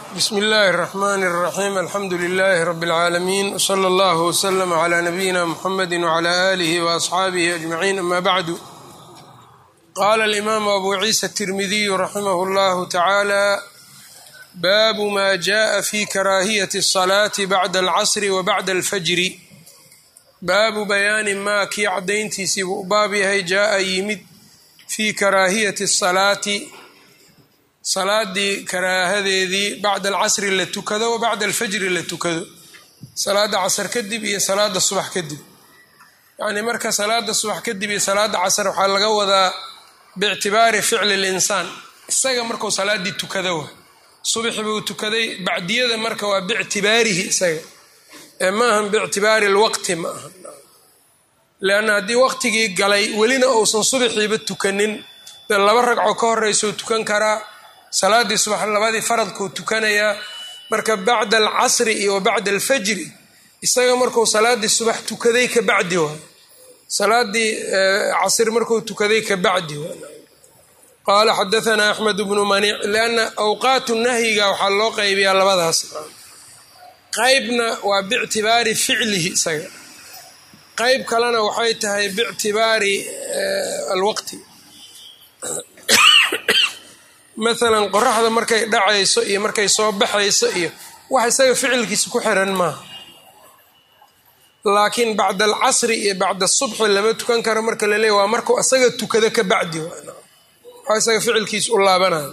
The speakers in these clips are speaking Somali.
بسم الله الرحمن الرحيم الحمد لله رب العالمين وصلى الله وسلم على نبينا محمد وعلى آله وأصحابه أجمعين أما بعد قال الإمام أبو عيسى الترمذي رحمه الله تعالى باب ما جاء في كراهية الصلاة بعد العصر وبعد الفجر baabu bayaani maa kii cadayntiisiibu u baab yahay jaa-a yimid fii karaahiyati asalaati salaadii karaahadeedii bacda alcasri la tukado wa bacda alfajri la tukado salaada casar kadib iyo salaada subax kadib yacnii marka salaada subax kadib iyo salaada casar waxaa laga wadaa biictibaari ficli linsaan isaga markuu salaadii tukado wa subaxi buu tukaday bacdiyada marka waa biictibaarihi isaga maahan biictibaari lwaqti ma aha leanna haddii waqtigii galay welina uusan subaxiiba tukanin dee laba ragco ka horeysuu tukan karaa salaadii subax labadii faradkuu tukanayaa marka bacda alcasri iyo wa bacda alfajri isaga markuu salaadii subax tukaday ka bacdi waa salaadii casri markuu tukaday ka bacdi waa qaala xadahanaa axmed bnu maniic lianna awqaatu nahyiga waxaa loo qaybiyaa labadaas qaybna waa biictibaari ficlihi isaga qayb kalena waxay tahay biictibaari alwaqti maalan qoraxda markay dhacayso iyo markay soo baxayso iyo wax isaga ficilkiisa ku xiran maaha laakiin bacda alcasri iyo bacda asubxi lama tukan karo marka la leeya waa markuu isaga tukado ka bacdi waxa isaga ficilkiisa u laabanayo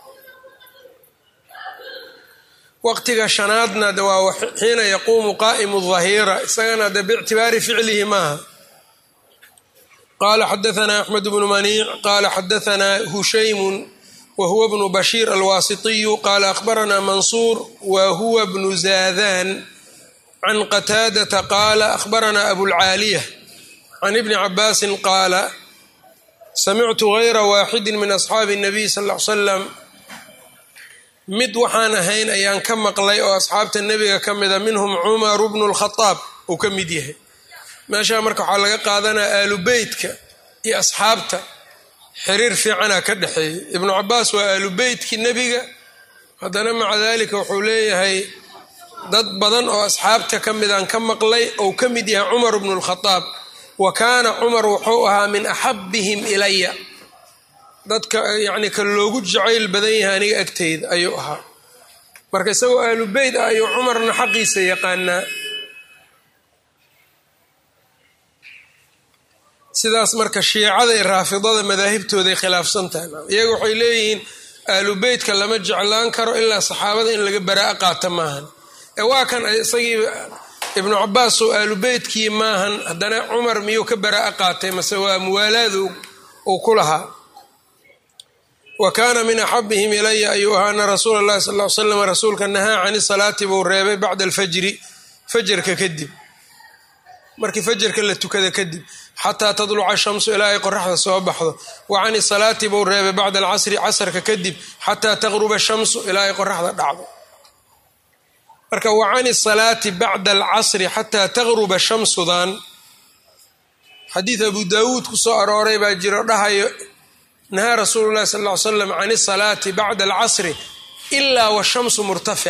waqtiga shanaadna waa xiina yaquumu qaa'imu dhahira isagana de biictibaari ficlihi maaha qaala xadahanaa axmed bnu maniic qaala xadahanaa hushaymun wa huwa bnu bashiir alwaasitiyu qaala akhbaranaa mansuur wa huwa bnu zaadan can qataadata qaala akhbaranaa abulcaaliya can ibni cabaasin qaala samictu gayra waaxidin min asxaabi الnabiy sal ll ly slam mid waxaan ahayn ayaan ka maqlay oo asxaabta nebiga ka mida minhum cumaru bnu lkhadaab uu ka mid yahay meeshaa marka waxaa laga qaadanaa aalu beytka iyo asxaabta xiriir fiicana ka dhexeeyay ibnu cabaas waa aalu beytkii nebiga haddana maca daalika wuxuu leeyahay dad badan oo asxaabta ka midaan ka maqlay ou ka mid yahay cumar bnu lkhadaab wa kaana cumar wuxuu ahaa min axabihim ilaya dadka yacni ka loogu jacayl badan yahay aniga agteyda ayuu ahaa marka isagoo aalu beyt ah ayuu cumarna xaqiisa yaqaanaa sidaas marka shiicada iyo raafidada madaahibtooday khilaafsan tahay iyaga waxay leeyihiin aalu beytka lama jeclaan karo ilaa saxaabada in laga baraa'a qaata maahan waa kan isagii ibnu cabaas oo aalu beytkii maahan haddana cumar miyuu ka baraa'a qaatay mase waa muwaalaadu uu ku lahaa wa kaana min axabihim ilaya ayuu ahaa ana rasuula اllahi sal ly slam rasuulka nahaa cani salaati buu reebay bacda alfajri fajarka kadib markii fajarka la tukada kadib xataa tadluca shamsu ilaa ay qoraxda soo baxdo wa cani salaati buu reebay bacda alcasri casrka kadib xataa taqruba shamsu ilaa ay qoraxda dhacdo marka wa cani salaati bacda alcasri xataa taqruba shamsudan xadiid abu daawuud ku soo arooray baa jiro dhahayo nahaa rasuulu llahi sal ll ly slam can isalaati bacda alcasri ilaa washamsu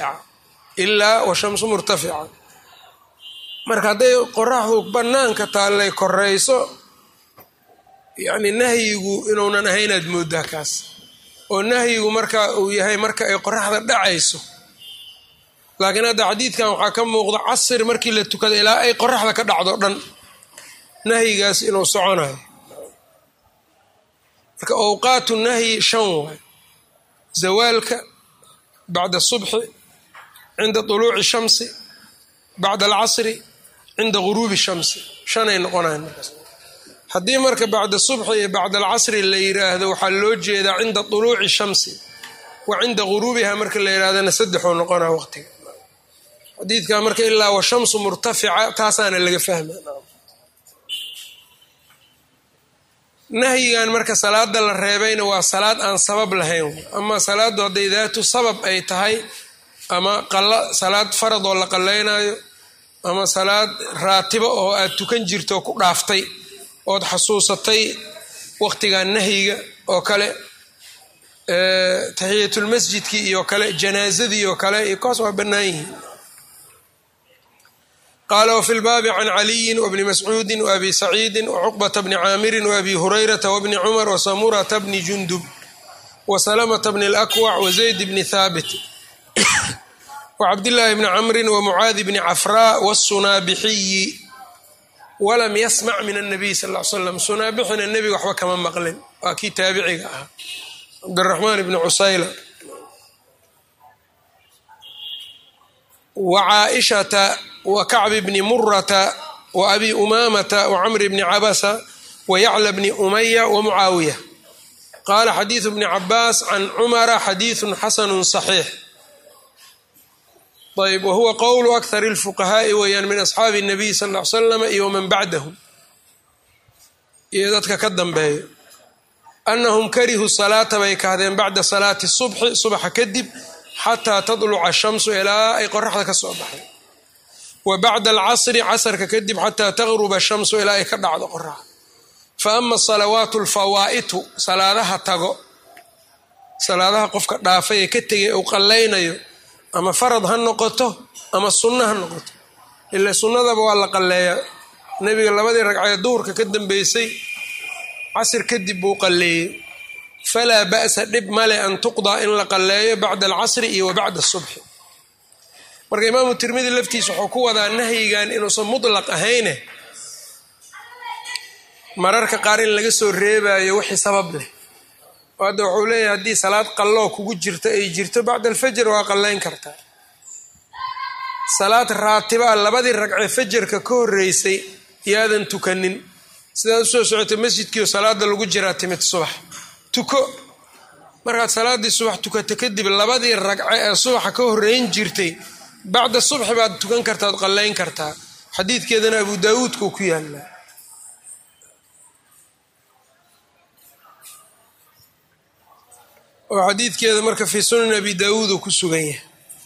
murtafica marka hadday qoraxdu bannaanka taallay korayso yacni nahyigu inuunan ahaynaad mooddaa kaas oo nahyigu marka uu yahay marka ay qoraxda dhacayso laakiin hadda xadiidkan waxaa ka muuqda casri markii la tukada ilaa ay qoraxda ka dhacdo dhan nahyigaas inuu soconayo marka awqaatu nahyi 5 waay zawaalka bacda subxi cinda طuluuci shamsi bacda alcasri cinda guruubi shamsi 5 ay noqonayan markaas haddii marka bacda subxi iyo bacda alcasri la yiraahdo waxaa loo jeedaa cinda طuluuci shamsi wa cinda guruubiha marka la yirahdana 3 noqonaa waqtiga xadiidka marka ilaa wa shamsu murtafica taasaana laga fahmaya nahyigan marka salaada la reebayna waa salaad aan sabab lahayn ama salaadu hadday daatu sabab ay tahay ama salaad farad oo la qallaynayo ama salaad raatibo oo aad tukan jirto ku dhaaftay ood xasuusatay waqtigan nahyiga oo kale taxiyatulmasjidkii iyo kale janaazadii oo kale iyo kaas waa bannaan yihiin. qaala wafi lbaabi can caliyin wabni mascuudin waabi saciidin wacuqbata bni caamirin waabi hurayrata wabni cumar wasamurata bni jundub wasalamata bni alakwac wazayd bni thaabit wacabdillaahi bni camrin wamucaadi bni cafraa wasunaabixiyi walam yasmac min annabiy sal l slam. sunaabixina nebiga waxba kama maqlin, waa kii taabiciga ahaa cabdiraxmaan bni cusayla. wa caaishata wa kacbi bni murata wa abi umaamata wa camri bni cabasa wa yacla bni umaya wa mucaawiya. qaala xadiidu bni cabaas can cumara xadiidun xasanun saxiix. ayb wahuwa qowlu akthar اlfuqahaa'i weeyaan min asxaabi الnabiy sal ll ly slam iyo waman bacdahum iyo dadka ka dambeeya anahum karihuu salaata bay kahdeen bacda salaati subxi subaxa kadib xataa tadluca ashamsu ilaa ay qoraxda ka soo baxday, wa bacda alcasri casarka kadib xataa taqruba ashamsu ilaa ay ka dhacdo qoraxda. fa ama salawaatu alfawaa'itu salaadaha tago, salaadaha qofka dhaafay ee ka tegay uu qallaynayo ama farad ha noqoto ama sunno ha noqoto, ila sunnadaba waa la qalleeyaa. nebiga labadii ragcadood duhurka ka dambeysay casr kadib buu qalleeyey. falaa ba'sa dhib male an tuqdaa in la qalleeyo bacda alcasri iyo wa bacda asubxi. marka imaamu tirmidi laftiisa wuxuu ku wadaa nahyigan inuusan mutlaq ahayne mararka qaar in laga soo reebayo wixii sabab leh. hadda wuxuu leeyahay haddii salaad qalloo kugu jirto ay jirto bacda alfajr waa qallayn kartaa. salaad raatiba labadii ragcee fajarka ka horreysay yaadan tukanin, sidaad usoo socotay masjidkiio salaada lagu jiraa timid subax tuko. markaad salaaddii subax tukato kadib labadii ragce ee subaxa ka horreyn jirtay bacda subxi baad tukan kartaad qallayn kartaa. xadiidkeedana abu daawuudkuu ku yaallaa. oo xadiidkeeda marka fii sunan abi daawuud uu ku sugan yahay.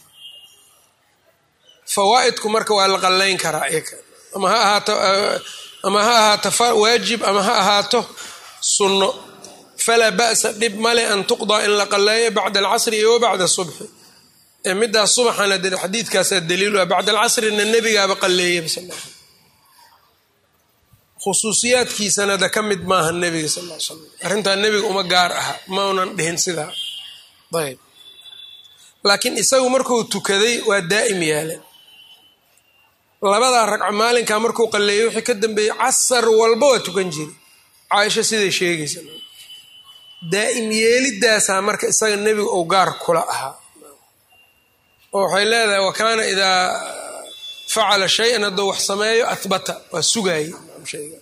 fawaa'idku marka waa la qallayn karaa ama ha ahaato waajib ama ha ahaato sunno. falaa ba'sa dhib male an tuqdaa in la qalleeyo bacda alcasri iyo wa bacda subxi. midaas subaxana de xadiidkaasaa daliilu ah. bacda alcasrina nebigaaba qalleeyay sal l khusuusiyaadkiisana da ka mid maaha nebiga sal l slam. arrintaa nebiga uma gaar aha, maunan dhihin sidaa. ayb laakiin isagu markuu tukaday waa daa'im yaale. labadaa ragco maalinkaa markuu qalleeyay wixii ka dambeeyey casar walba waa tukan jiri. caaisha siday sheegaysa daa'im yeelidaasaa marka isaga nebiga ou gaar kula ahaa. oo waxay leedahay wa kaana idaa facala shay-an hadduu wax sameeyo ahbata waa sugaayey shayga.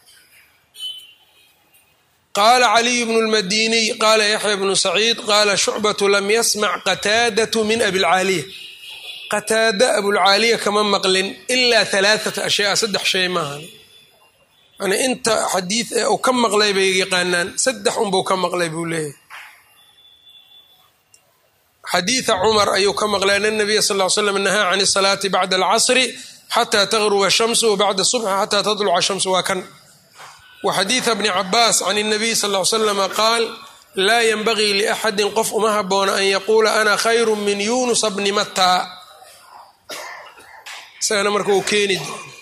qaala caliy bnu lmadiniy qaala yaxya bnu saciid qaala shucbatu lam yasmac qataadatu min abilcaaliya. qataada abulcaaliya kama maqlin ilaa alaaata ashyaa, 3 shay maahan. yani inta xadiid ee uu ka maqlay bay yaqaanaan, 3 unbuu ka maqlay buu leeyahay. xadiida cumar ayuu ka maqlay ana nabiya sal l slam nahaa can salaati bacda alcasri xataa taqruba shamsu wa bacda subxi xataa tadluca shamsu waa kan. wa xadiida bni cabaas can الnabiy sal l slama qaal laa yanbagii liaxadin qof uma haboona an yaquula ana khayru min yunusa bni matta. isagana marka uu keeni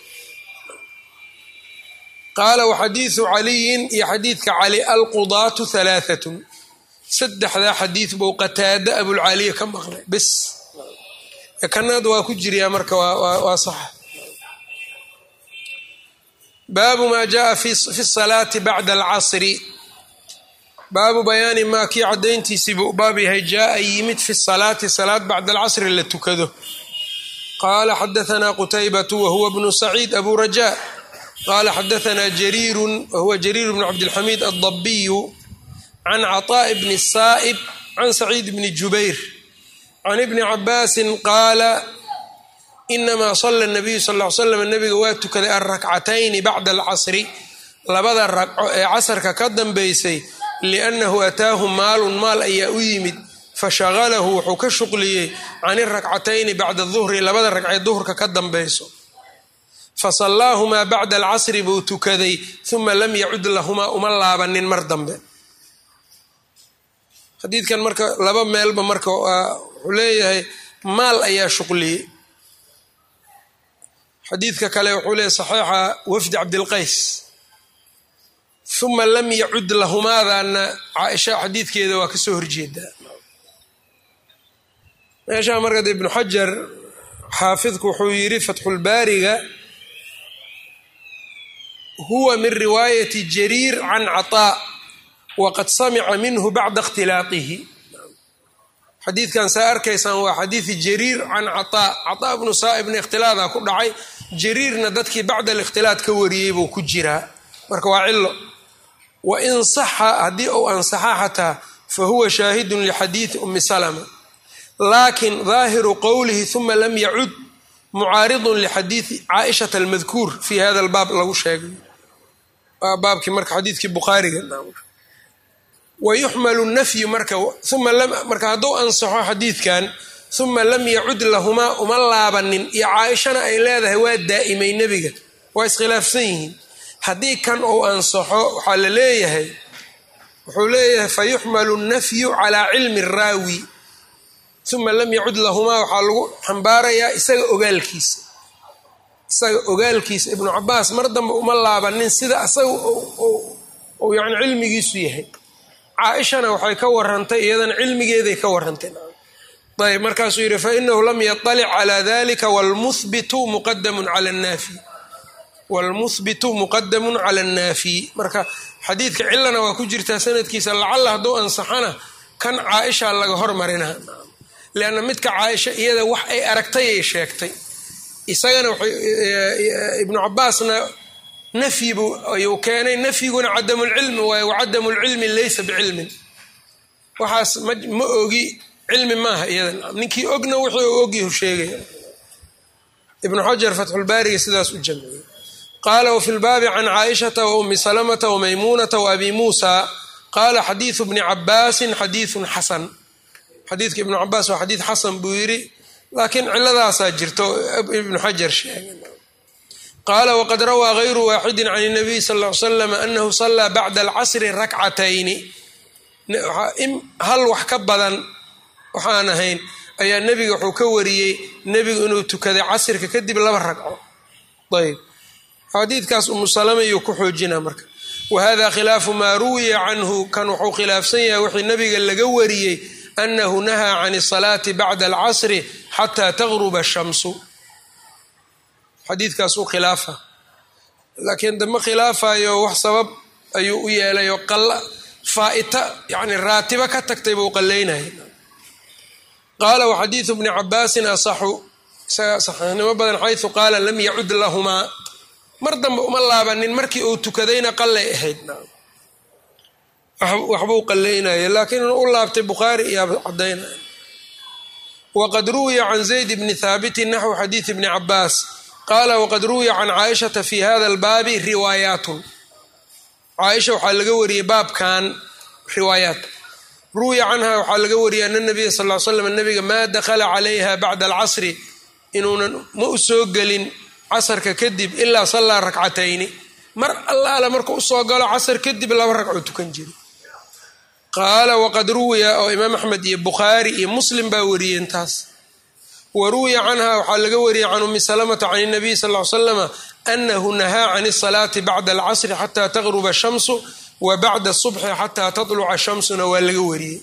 qaala waxadiidu caliyin iyo xadiidka cali alqudaatu 3. 3daa xadiid buu qataada abulcaaliya ka maqlay bis. kanaad waa ku jiriyaa marka waa sax. baabu maa jaءa fi الsalaati bacda alcasri. baabu bayaani maa kii cadayntiisii buu baab yahay jaaa yimid fi salaati salaad bacda alcasri la tukado. qaala xadaثna qutaybatu wahuwa bnu saciid abu raja qaala xadaثna jariiru wahuwa jariir bnu cabdilxamiid addabiyu can caطaaءi bni saa'ib can saciid bni jubayr can ibni cabaasin qaala inamaa sala nabiyu sal l slam nabiga waa tukaday alrakcatayni bacda alcasri 2 ragco ee casarka ka dambaysay liannahu ataahu maalun maal ayaa u yimid fashagalahu wuxuu ka shuqliyey can irakcatayni bacda duhri 2 ragcee duhurka ka dambayso. fasallaahumaa bacda alcasri buu tukaday uma lam yacud lahumaa uma laabanin mar dambe. xadiidkan marka laba meelba marka wuxuu leeyahay maal ayaa shuqliyey. xadiidka kale wuxuu leeyahay saxiixa wafdi cabdilqays uma lam yacud lahumaadana caaisha xadiidkeeda waa kasoo horjeedaa. meeshaa marka ibnu xajar xaafidku wuxuu yidhi fatxulbaariga huwa min riwaayati jariir can caطaa waqad samica minhu bacda اkhtilaaqihi. xadiidkan saa arkaysaan waa xadiidi jariir can caطaa bnu saa'ibna ikhtilaadaa ku dhacay, jariirna dadkii bacda alikhtilaad ka wariyey buu ku jiraa, marka waa cilo. wain saxa haddii uu ansaxa xataa fahuwa shaahidun lixadiidi umi salma, laakin daahiru qowlihi uma lam yacud mucaaridun lixadiidi caaishata almadkuur fi hada albaab lagu sheegay, waa baabkii marka xadiidkii bukhaariga. wayuxmalu nafyu marka hadduu ansaxo xadiidkan uma lam yacud lahumaa uma laabanin iyo caaishana ay leedahay waa daa'imay nebiga, waa iskhilaafsan yihiin. haddii kan uu ansaxo waxaa la leeyahay wuxuu leeyahay fayuxmalu nafyu calaa cilmi raawi uma lam yacud lahumaa waxaa lagu xambaarayaa isaga ogaalkiisa. ibnu cabaas mar dambe uma laabanin sida isaga uu yani cilmigiisu yahay. caaishana waxay ka warantay iyadana cilmigeeday ka warantay. ayb markaasuu yidhi fainahu lam yaطalic calى dalika wاlmuhbitu muqadamu calى الnaafi. marka xadiidka cilana waa ku jirtaa sanadkiisa, lacala hadduu ansaxana kan caaisha laga hormarina, lanna midka caaisha iyada wax ay aragtay ay sheegtay, isagana ibnu cabaasna nafyi ayuu keenay. nafyiguna cadamu lcilmi waaye, wacadamu lcilmi laysa bicilmin. waxaas ma ogi cilmi maaha iyada, ninkii ogna wixii uu ogyahu sheegaya. ibnu xajar fatxulbaariga sidaas u jamciyey. qaala wfi lbaabi can caaishata waumi salamata wamaymuunata waabi muusa qaala xadiidu bni cabaasin xadiidun xasan. xadiidka ibnu cabaas waa xadiid xasan buu yidhi, laakiin ciladaasaa jirto ibnu xajar sheegay. qaala waqad rawaa gayru waaxidi can الnabiy sal ll ly slam anahu salaa bacda alcasri rakcatayni. hal wax ka badan waxaan ahayn ayaa nebiga wuxuu ka wariyey nebigu inuu tukaday casirka kadib 2 ragco. ayb xadiidkaas umu salama iyuu ku xoojinaa marka. wahada khilaafu maa ruwiya canhu, kan wuxuu khilaafsan yahay wixii nebiga laga wariyey anahu nahaa can الsalaati bacda alcasri xataa tagruba الshamsu. xadiidkaas u khilaafa, laakiin dama khilaafayo wax sabab ayuu u yeelayo faa'ita yani raatiba ka tagtay buu qalaynaya. qaala waxadiidu bni cabaasin asaxu, isaga saxiixnimo badan xayثu qaala lam yacud lahumaa. mar dambe uma laabanin, markii uu tukadayna qalay ahayd, waxbuu qalaynaya, laakiin inuu u laabtay bukhaari iyo cadaynaya. waqad ruwiya can zayd bni haabitin naxwu xadiidi bni cabaas qaala waqad ruwiya can caaishata fi hada albaabi riwaayaatun. caaisha waxaa laga wariyey baabkan riwaayaat. ruwiya canha waxaa laga wariyay ana nabiya sal ll ly slam nabiga maa dakhala calayha bacda alcasri inuunan ma u soo gelin casarka kadib ilaa sallaa rakcatayni, mar allaala markuu usoo galo casar kadib 2 ragcoo tukan jiri. qaala waqad ruwiya, oo imaam axmed iyo bukhaari iyo muslim baa wariyeen taas. wa ruwiya canha waxaa laga wariyey can umi salamata can الnabiy sal ll ly slama anahu nahaa can الsalaati bacda alcasri xataa tagruba الshamsu wa bacda الصubxi xataa taطluca shamsuna waa laga wariyey.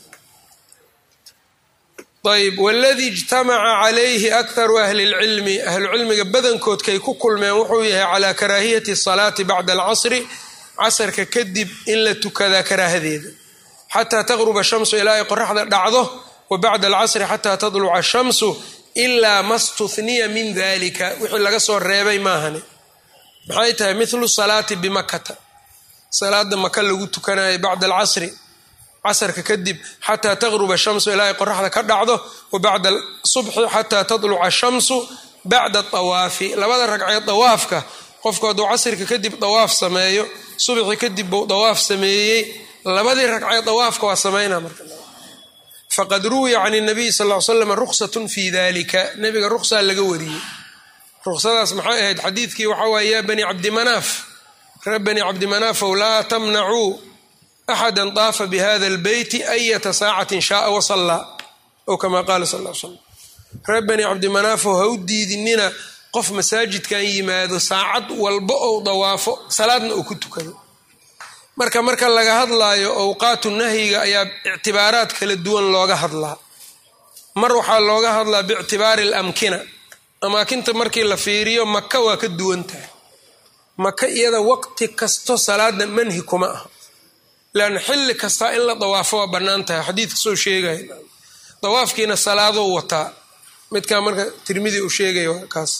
ayb wاladii ijtamaca calayhi akharu ahli اlcilmi, ahlucilmiga badankoodkay ku kulmeen wuxuu yahay calaa karaahiyati الsalaati bacda alcasri, casarka kadib in la tukadaa karaahadeeda, xataa tagruba shamsu ilaa ay qoraxda dhacdo, wa bacda alcasri xataa tadluca shamsu ilaa ma stuniya min dalika, wixii laga soo reebay maahane. maxay tahay? mithlu salaati bimakata, salaada maka lagu tukanayo bacda alcasri, casarka kadib xataa tagruba shamsu ilaa ay qoraxda ka dhacdo, wa bacda subxi xataa tadluca shamsu bacda awaafi. 2 ragcee dawaafka qofku hadduu casrika kadib dawaaf sameeyo, subxi kadib buu dawaaf sameeyey, 2 ragcee dawaafka waa sameynaa marka. faqad ruwiya can الnabiy sal ll slam ruksatun fi dalika, nebiga ruksaa laga wariyey. ruksadaas maxay ahayd? xadiidkii waxaa waaya ya bani cabdimanaaf, reer bani cabdimanaaf ow laa tamnacuu axada طaafa bihada اlbeyti ayata saacatin shaaa wasallaa ow kama qaala sal ll ly slam reer bani cabdimanaafo ha u diidinina qof masaajidkan yimaado saacad walba ou dawaafo salaadna uu ku tukado marka laga hadlaayo awqaatu nahyiga ayaa ictibaaraad kala duwan looga hadlaa mar waxaa looga hadlaa biictibaari alamkina amaakinta markii la fiiriyo maka waa ka duwan tahay maka iyada waqti kasto salaada manhi kuma ah laanna xilli kastaa in la dawaafo waa bannaan tahay xadiidka soo sheegaya dawaafkiina salaadou wataa midkaa marka tirmidi uu sheegaya kaas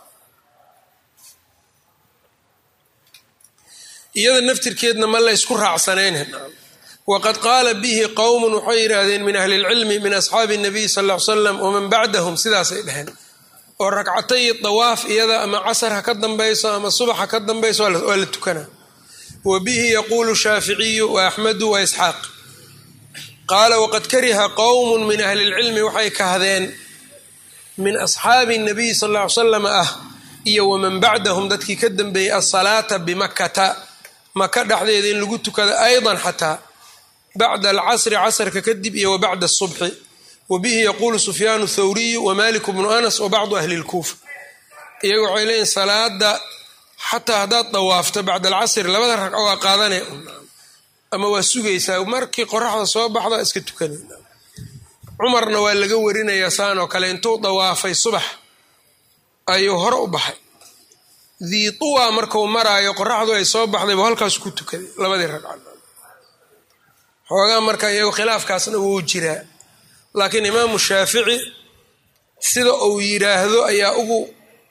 iyada naftirkeedna ma la isku raacsanayn waqad qaala bihi qowmun waxay yidhaahdeen min ahli lcilmi min asxaabi nabiy sal ll ly slam waman bacdahum sidaasay dheheen oo ragcatay dawaaf iyada ama casar ha ka dambayso ama subax ha ka dambayso waa la tukanaa wa bihi yaquulu shaaficiyu wa axmedu wa isxaaq qaala waqad kariha qowmun min ahli lcilmi waxay kahdeen min asxaabi nabiy sal ll ly salam iyo waman bacdahum dadkii ka dambeeyey asalaata bimakkata maka dhexdeeda in lagu tukado aydan xataa bacda alcasri casrka kadib iyo wa bacda asubxi wa bihi yaquulu sufyaanu thawriyu wa maliku bnu anas wa bacdu ahli lkuufa iyaga waxay leeyihin salaada xataa haddaad dawaafto bacda alcasri labada ragco waa qaadane ama waa sugaysaa markii qoraxda soo baxda iska tukanay cumarna waa laga warinayaa saan oo kale intuu dawaafay subax ayuu hore u baxay diituwa markuu maraayo qoraxdu ay soo baxday buu halkaas ku tukaday labadii ragco xoogaa marka iyagu khilaafkaasna wuu jiraa laakiin imaamu shaafici sida uu yidhaahdo ayaa ugu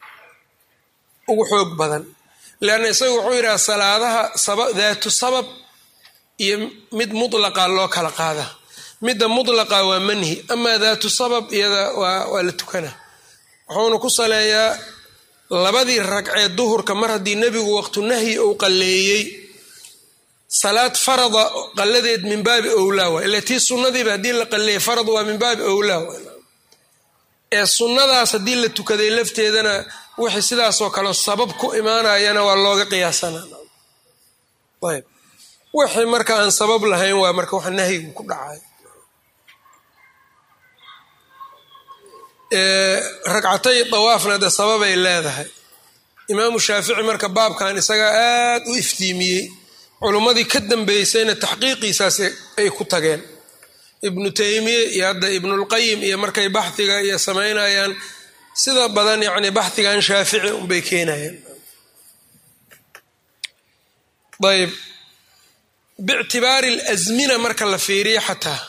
xoog badan leanna isagu wuxuu yidhaha salaadaha daatu sabab iyo mid mutlaqa loo kala qaada midda mutlaqa waa manhi amaa daatu sabab iyada waa la tukana wuxuuna ku saleeyaa labadii ragcee duhurka mar haddii nebigu waqtu nahyi uu qalleeyey salaad farada qalladeed min baabi owlaa waa ila tii sunnadiiba haddii la qalleeyey farad waa min baabi owlaa waa ee sunnadaas haddii la tukaday lafteedana wixii sidaasoo kale sabab ku imaanayana waa looga qiyaasanaa ayb wixii marka aan sabab lahayn waa marka waxa nahyigu ku dhacay ragcatay dawaafna de sababay leedahay imaamu shaafici marka baabkan isagaa aad u iftiimiyey culummadii ka dambeysayna taxqiiqiisaas ay ku tageen ibnu taymiye iyo hadda ibnulqayim iyo markay baxhiga iyo samaynayaan sida badan yacni baxhigan shaafici unbay keenayeen ayb biictibaari alasmina marka la fiiriyo xataa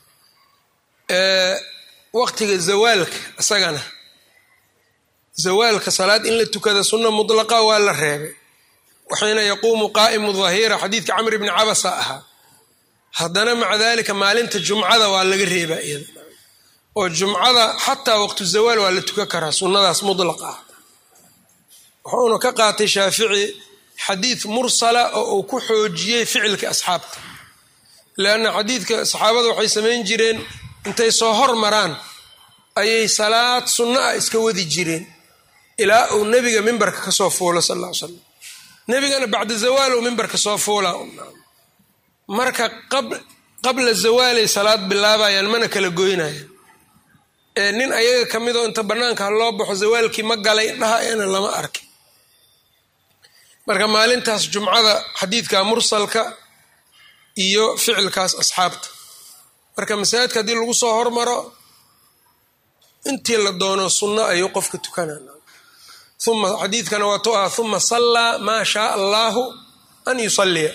waqtiga zawaalka isagana zawaalka salaad in la tukada sunna mutlaqa waa la reebay waxayna yaquumu qaa'imu dhahira xadiidka camr bni cabasa ahaa haddana maca dalika maalinta jumcada waa laga reebaa iyada oo jumcada xataa waqtu zawaal waa la tukan karaa sunnadaas mutlaqa ah wuxuuna ka qaatay shaafici xadiid mursala oo uu ku xoojiyey ficilka asxaabta leanna xadiidka saxaabada waxay samayn jireen intay soo hormaraan ayay salaad sunno ah iska wadi jireen ilaa uu nebiga mimbarka ka soo fuulo sal alla ly slam nebigana bacda zawaal uu mimbarka soo fuula marka qabla zawaalay salaad bilaabayaan mana kala goynayaan nin ayaga ka midoo inta bannaanka ha loo baxo zawaalkii ma galay dhahayana lama arkin marka maalintaas jumcada xadiidka mursalka iyo ficilkaas asxaabta marka masaajidka haddii lagu soo hormaro intii la doono sunno ayuu qofka tukanana uma xadiidkana waa tu ah uma sallaa maa shaaa allaahu an yusalliya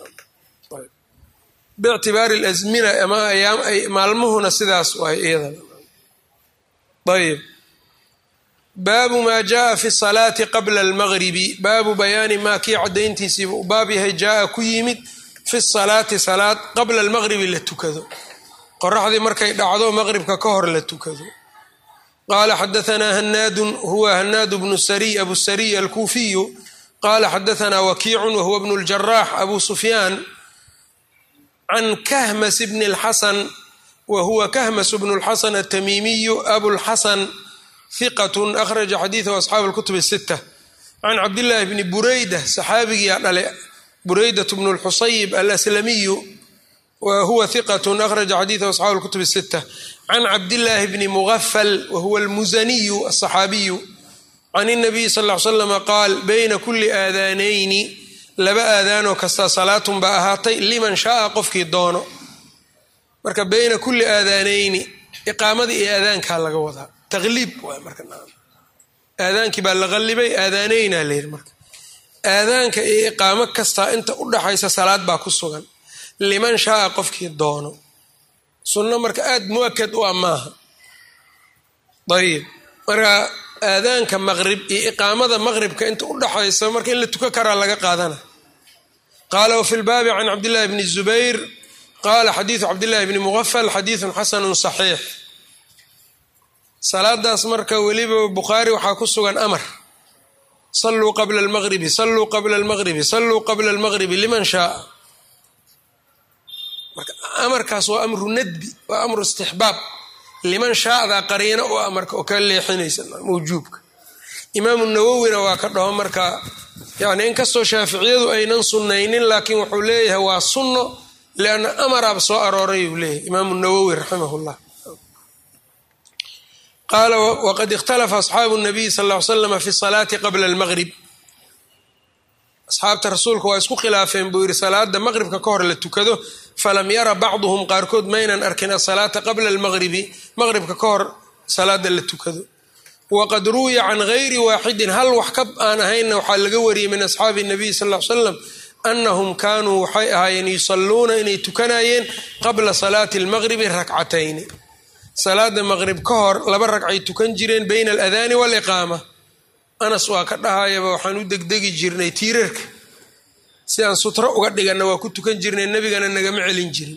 biictibaari alasmina ama ayaam ay maalmuhuna sidaas waay iyadana ayb baabu maa jaaa fi salaati qabla almagribi baabu bayaani maa kii caddayntiisiiba u baab yahay jaaa ku yimid fi salaati salaad qabla almagribi la tukado qoraxdii markay dhacdo maqribka ka hor la tukado qaala xadaanaa hanaadun huwa hanaad bnu sariy abu sariy alkuufiyu qaala xadaanaa wakiicun wahuwa bnu ljarax abu sufyaan can kahmas bni اlxasan wahuwa kahmas bnu اlxasan atamiimiyu abulxasan hiqatun akhraja xadiidahu asxaabu اlkutub الsita can cabdillaahi bni bureyda saxaabigiyaa dhale bureydat bnu اlxusayb alaslamiyu وهو ثقة أخرج حديثه أصحاب الكتب الستة. عن عبد الله بن مغفل وهو المزني الصحابي عن النبي صلى الله عليه وسلم قال بين كل آذانين لبا آذانو كستا صلاة بأهاتي لمن شاء قفكي دونه marka bayna kulli aadaanayn iqaamada iyo aadaanka laga wadaa tagliib waa marka aadaanki baa la qalibay aadaanayna leer marka aadaanka iyo iqaamo kasta inta u dhaxaysa salaad baa ku sugan liman shaa qofkii doono sunna marka aad muakkad u amaaha dayib marka aadaanka maghrib iyo iqaamada maghribka inta u dhaxaysa marka in la tuka kara laga qaadana qala fi al-bab an Abdullah ibn Zubayr قال حديث عبد الله بن مغفل حديث حسن صحيح صلاة مركة وليبة بخاري وحاكسوا أمر صلوا قبل المغرب صلوا قبل المغرب صلوا قبل المغرب لمن شاء أمر كاسوا أمر ندبي وأمر استحباب لمن شاء ذا قرينة وأمر وكان لي حين موجوبك إمام النووي رواكره مركة يعني إن كسوا شافعيه أي ننصنين لكن وحوليه هو السنة لأن أمر بصوء أروري له إمام النووي رحمه الله قال وقد اختلف أصحاب النبي صلى الله عليه وسلم في الصلاة قبل المغرب أصحاب رسولك واسكو خلافين بوير صلاة المغرب ككهر لتكذو فلم يرى بعضهم قاركود مينا أركن الصلاة قبل المغرب مغرب ككهر صلاة لتكذو وقد روي عن غير واحد هل وحكب أنا هين وحال قوري من أصحاب النبي صلى الله عليه وسلم أنهم كانوا يصلون إن تكناين قبل صلاة المغرب ركعتين صلاة المغرب كهر لبا ركعي تكنجرين بين الأذان والإقامة أنا سواك لها يبا وحانو دقدقي جيرني تيرك سيان سطرة وقد قلنا وكنت تكنجرين النبي قلنا نقمع الانجرين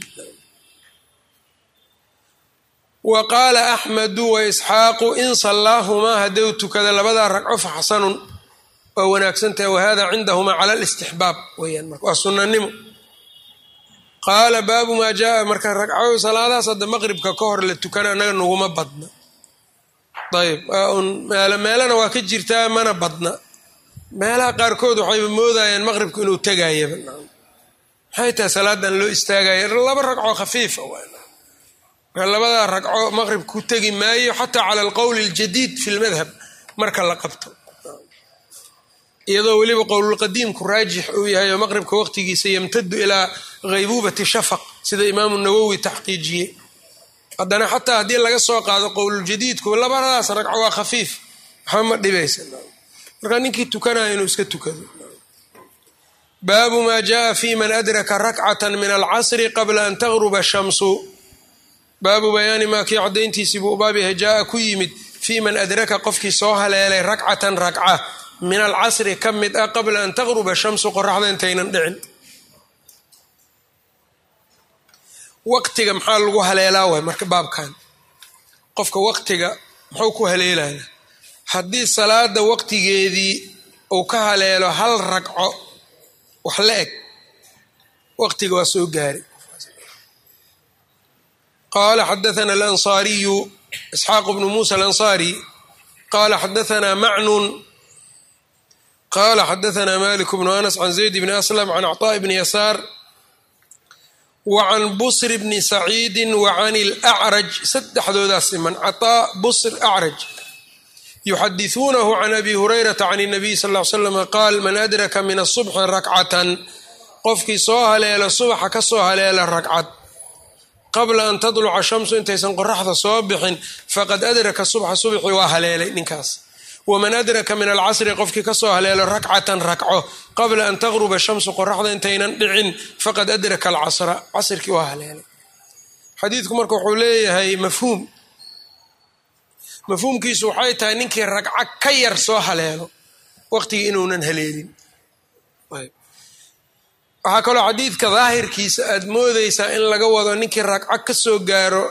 وقال أحمد وإسحاق إن صلاهما هدوت كذا لبدا ركعه فحسن وناكسنت وهذا عندهما على الاستحباب والسنة النمو قال باب ما جاء مركز ركعه صلاة صد المغرب ككهر للتكان نغم بدنا طيب ما لنا واكجرتا ما بدنا ما لا قاركود وحيب مودا المغرب كانوا تجايب حتى صلاة لو استجايب الله بركعه خفيفة قال بدا ركعه مغرب كتجي ماي حتى على القول الجديد في المذهب مركز لقبته iyadoo waliba qowl qadiim ku raajix uu yahay maqribka waqtigiisa yamtadu ila ghaybubati shafaq sida imaam an-nawawi tahqiijiyay hadana hatta hadii laga soo qaado qowl jadiid ku labadaas ragco waa khafiif maxamed dhibaysan marka ninkii tukanayo inuu iska tukado baabu ma jaa fi man adraka rak'atan min al-'asr qabla an taghruba ash-shamsu baabu bayani ma ki cadayntiisi buu baabiha jaa ku yimid fi man adraka qofkii soo haleelay rak'atan rak'a من العصر كمد قبل أن تغرب الشمس قرحة انتين دعن وقتك محال لغو هليلاوه مركباب كان قفك وقتك محوكو هليلاوه حدي صلاة وقتك دي او كهليلو هل ركعو وحلقك وقتك واسو قاري قال حدثنا الأنصاري إسحاق بن موسى الأنصاري قال حدثنا معن قال حدثنا مالك بن أنس عن زيد بن أسلم عن عطاء بن يسار وعن بصر بن سعيد وعن الأعرج سد حدود من عطاء بصر أعرج يحدثونه عن أبي هريرة عن النبي صلى الله عليه وسلم قال من أدرك من الصبح ركعة قفك صوها ليلة الصبح كصوها ليلة الركعة قبل أن تطلع الشمس انت يسنقرحة صبح فقد أدرك الصبح صبح وهليلة نكاس ومن أدرك من العصر قفك كصوها ليلة ركعة ركعه قبل أن تغرب الشمس قرحة انت ينبعن فقد أدرك العصر عصرك وهليلة حديثكم مركو حوليه هي مفهوم كيسو حيثا ننكي الركعة كير صوها ليلة وقتي إنو ننهليلين طيب وحكولو حديث كظاهر كيس أدموديسا إن لقوضو ننكي الركعة كسو قارو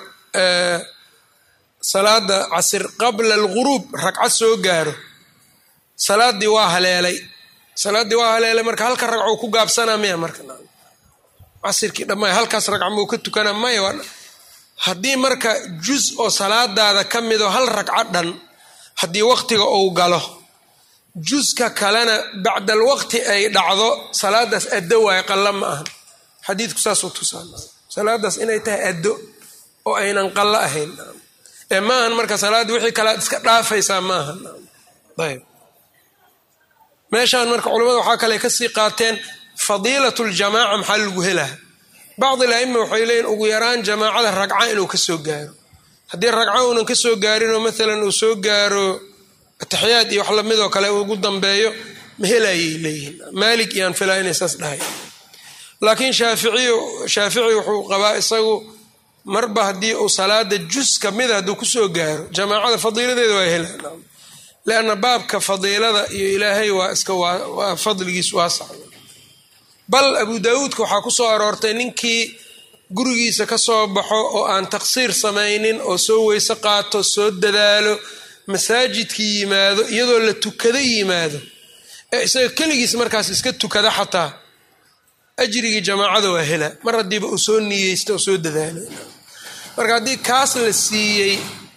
صلاة عصر قبل الغروب ركعة سو قارو صلاة دواها ليلي مركا هلك الركعة كو قاب سنة مية مركا عصر كده ماي هلك ركعة موكتو كان ماي وانا هدي مركا جزء صلاة دا كمدو هل ركعة دان هدي وقتك او قاله جزء كالنا بعد الوقت اي دعضو صلاة الدواء يقلم معها حديث كساس وتسال salaadaas inay tahay addo oo aynan qallo ahayn ee maahan marka salaad wixii kale iska dhaafaysaa maahan ayb meeshaan marka culimada waxaa kale ka sii qaateen fadiilatul jamaaca maxaa lagu helaa bacdi al-a'imma waxay leeyihin ugu yaraan jamaacada ragca inuu ka soo gaaro haddii ragca uunan ka soo gaarinoo maalan uu soo gaaro ataxiyaad iyo wax lamidoo kale ugu dambeeyo ma helayay leeyihiin maalik iyaan filaa inay saas dhahay laakiin shaafici wuxuu qabaa isagu marba haddii uu salaada jus ka mida hadduu kusoo gaaro jamaacada fadiiladeeda waa helaan leanna baabka fadiilada iyo ilaahay waa fadligiis waasac bal abu daawuudka waxaa ku soo aroortay ninkii gurigiisa ka soo baxo oo aan taqsiir samaynin oo soo weyse qaato soo dadaalo masaajidkii yimaado iyadoo la tukada yimaado ee isaga keligiis markaas iska tukada xataa ajrigii jamaacada waa hela mar haddiiba uu soo niyeysta oo soo dadaalo marka haddii kaas la siiyey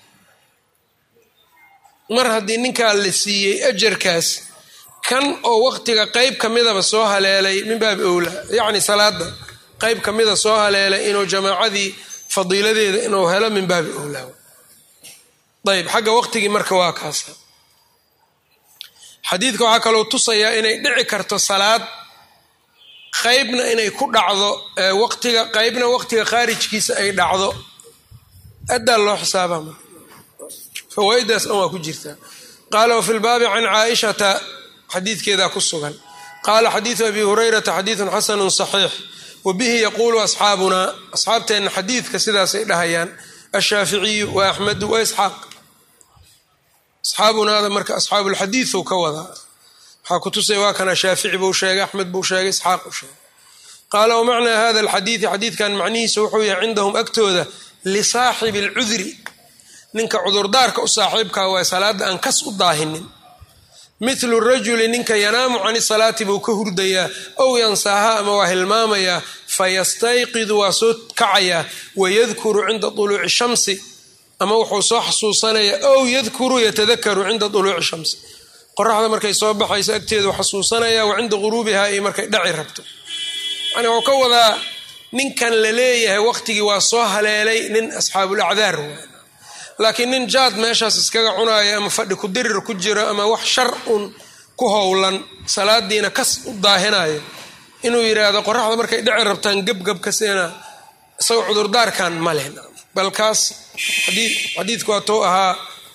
mar haddii ninkaa la siiyey ajarkaas kan oo waqtiga qayb ka midaba soo haleelay min baabi owla yacni salaada qayb ka mida soo haleelay inuu jamaacadii fadiiladeeda inuu helo min baabi owlaa ayb xagga waqtigii marka waa kaasa xadiidka waxaa kaloo tusayaa inay dhici karto salaad qaybna inay ku dhacdo waqtiga qaybna waqtiga khaarijkiisa ay dhacdo addaa loo xisaabaa marka fawaa'idaas dhan waa ku jirtaa qaala wafi lbaabi can caaishata xadiidkeedaa ku sugan qaala xadiidu abi hurayrata xadiidun xasanun saxiix wa bihi yaquulu asxaabunaa asxaabteenna xadiidka sidaasay dhahayaan ashaaficiyu wa axmedu wa isxaaq asxaabunaada marka asxaabulxadiidu ka wadaa waxaa ku tusay waa kana shaafici buu sheegay axmed buu sheegay isxaaq u sheegay qaala wamacnaa hada alxadiidi xadiidkan macnihiisa wuxuu yahay cindahum agtooda lisaaxibi alcudri ninka cudurdaarka u saaxiibkaa waa salaada aan kas u daahinin mithlu rajuli ninka yanaamu cani salaati buu ka hurdayaa ow yansaaha ama waa hilmaamayaa fayastayqidu waa soo kacayaa wayadkuru cinda tuluuci shamsi ama wuxuu soo xasuusanayaa ow yadkuru yatadakaru cinda tuluuci shamsi qoraxda markay soo baxayso agteedu xasuusanayaa wa cinda guruubihaa iyo markay dhaci rabto yani wuxuu ka wadaa ninkan la leeyahay waqtigii waa soo haleelay nin asxaabulacdaar waa laakiin nin jaad meeshaas iskaga cunaayo ama fadhi ku dirir ku jiro ama wax shar un ku howlan salaadiina kas u daahinayo inuu yidhaahdo qoraxda markay dhici rabtaan gebgab kasina isagoo cudurdaarkan ma leh bal kaas xadiidku waa tou ahaa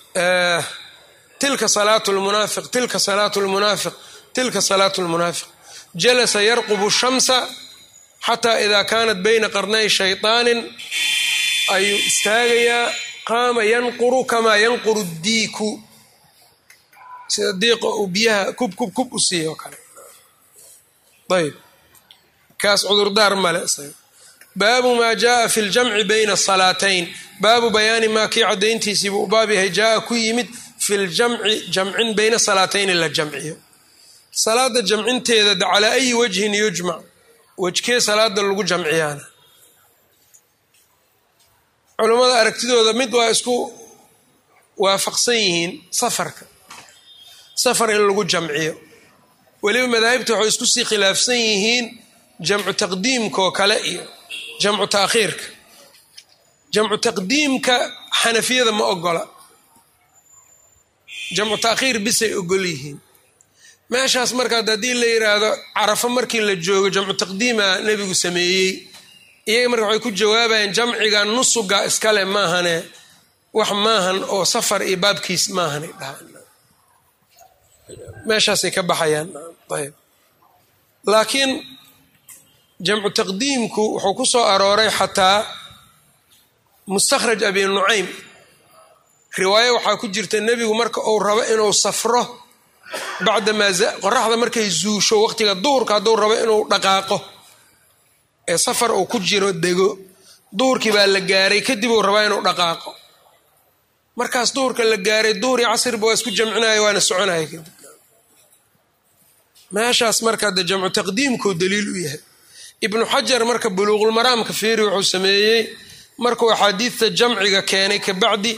tilka salaatu lmunaafiq tilka salaatu lmunaafiq tilka salaatu lmunaafiq jalasa yarqubu shamsa xataa idaa kaanat bayna qarnay shayطaanin ayuu istaagayaa qaama yanquru kamaa yanquru diiku sida diiqa uu biyaha kub u siiyo kale ayb kaas cudurdaar male baabu maa jaaa fi ljamci bayna asalaatayn baabu bayaani maa kii caddayntiisiibuu u baab yahay jaaa ku yimid fi ljamci jamcin bayna salaatayni la jamciyo salaada jamcinteeda calaa ayi wajhin yujmac wejkee salaada lagu jamciyaana culammada aragtidooda mid waa isku waafaqsan yihiin safar in lagu jamciyo weliba madaahibta waxay isku sii khilaafsan yihiin jamcu taqdiimkaoo kale iyo jamcu taakhiirka jamcu taqdiimka xanafiyada ma ogola jamcu taakhiir bisay ogol yihiin meeshaas markaad haddii la yidhaahdo carafo markii la joogo jamcu taqdiima nebigu sameeyey iyaga marka waxay ku jawaabayaan jamciga nusuga iskale maahane wax maahan oo safar iyo baabkiis maahanay dhahaan meeshaasay ka baxayaan ayb laakiin jamcu taqdiimku wuxuu ku soo arooray xataa mustakhraj abi nucaym riwaayo waxaa ku jirta nebigu marka uu rabo inuu safro bacdamaa qoraxda markay zuusho waqtiga duhurka hadduu rabo inuu dhaqaaqo ee safar uu ku jiro dego duhurkii baa la gaaray kadib uu rabaa inuu dhaqaaqo markaas duhurka la gaaray duhur iyo casrba waa isku jamcinaya waana soconaya kadib meeshaas marka de jamcu taqdiimkuu daliil u yahay ibnu xajar marka buluuqulmaraamka fiiri wuxuu sameeyey markuu axaadiidta jamciga keenay kabacdi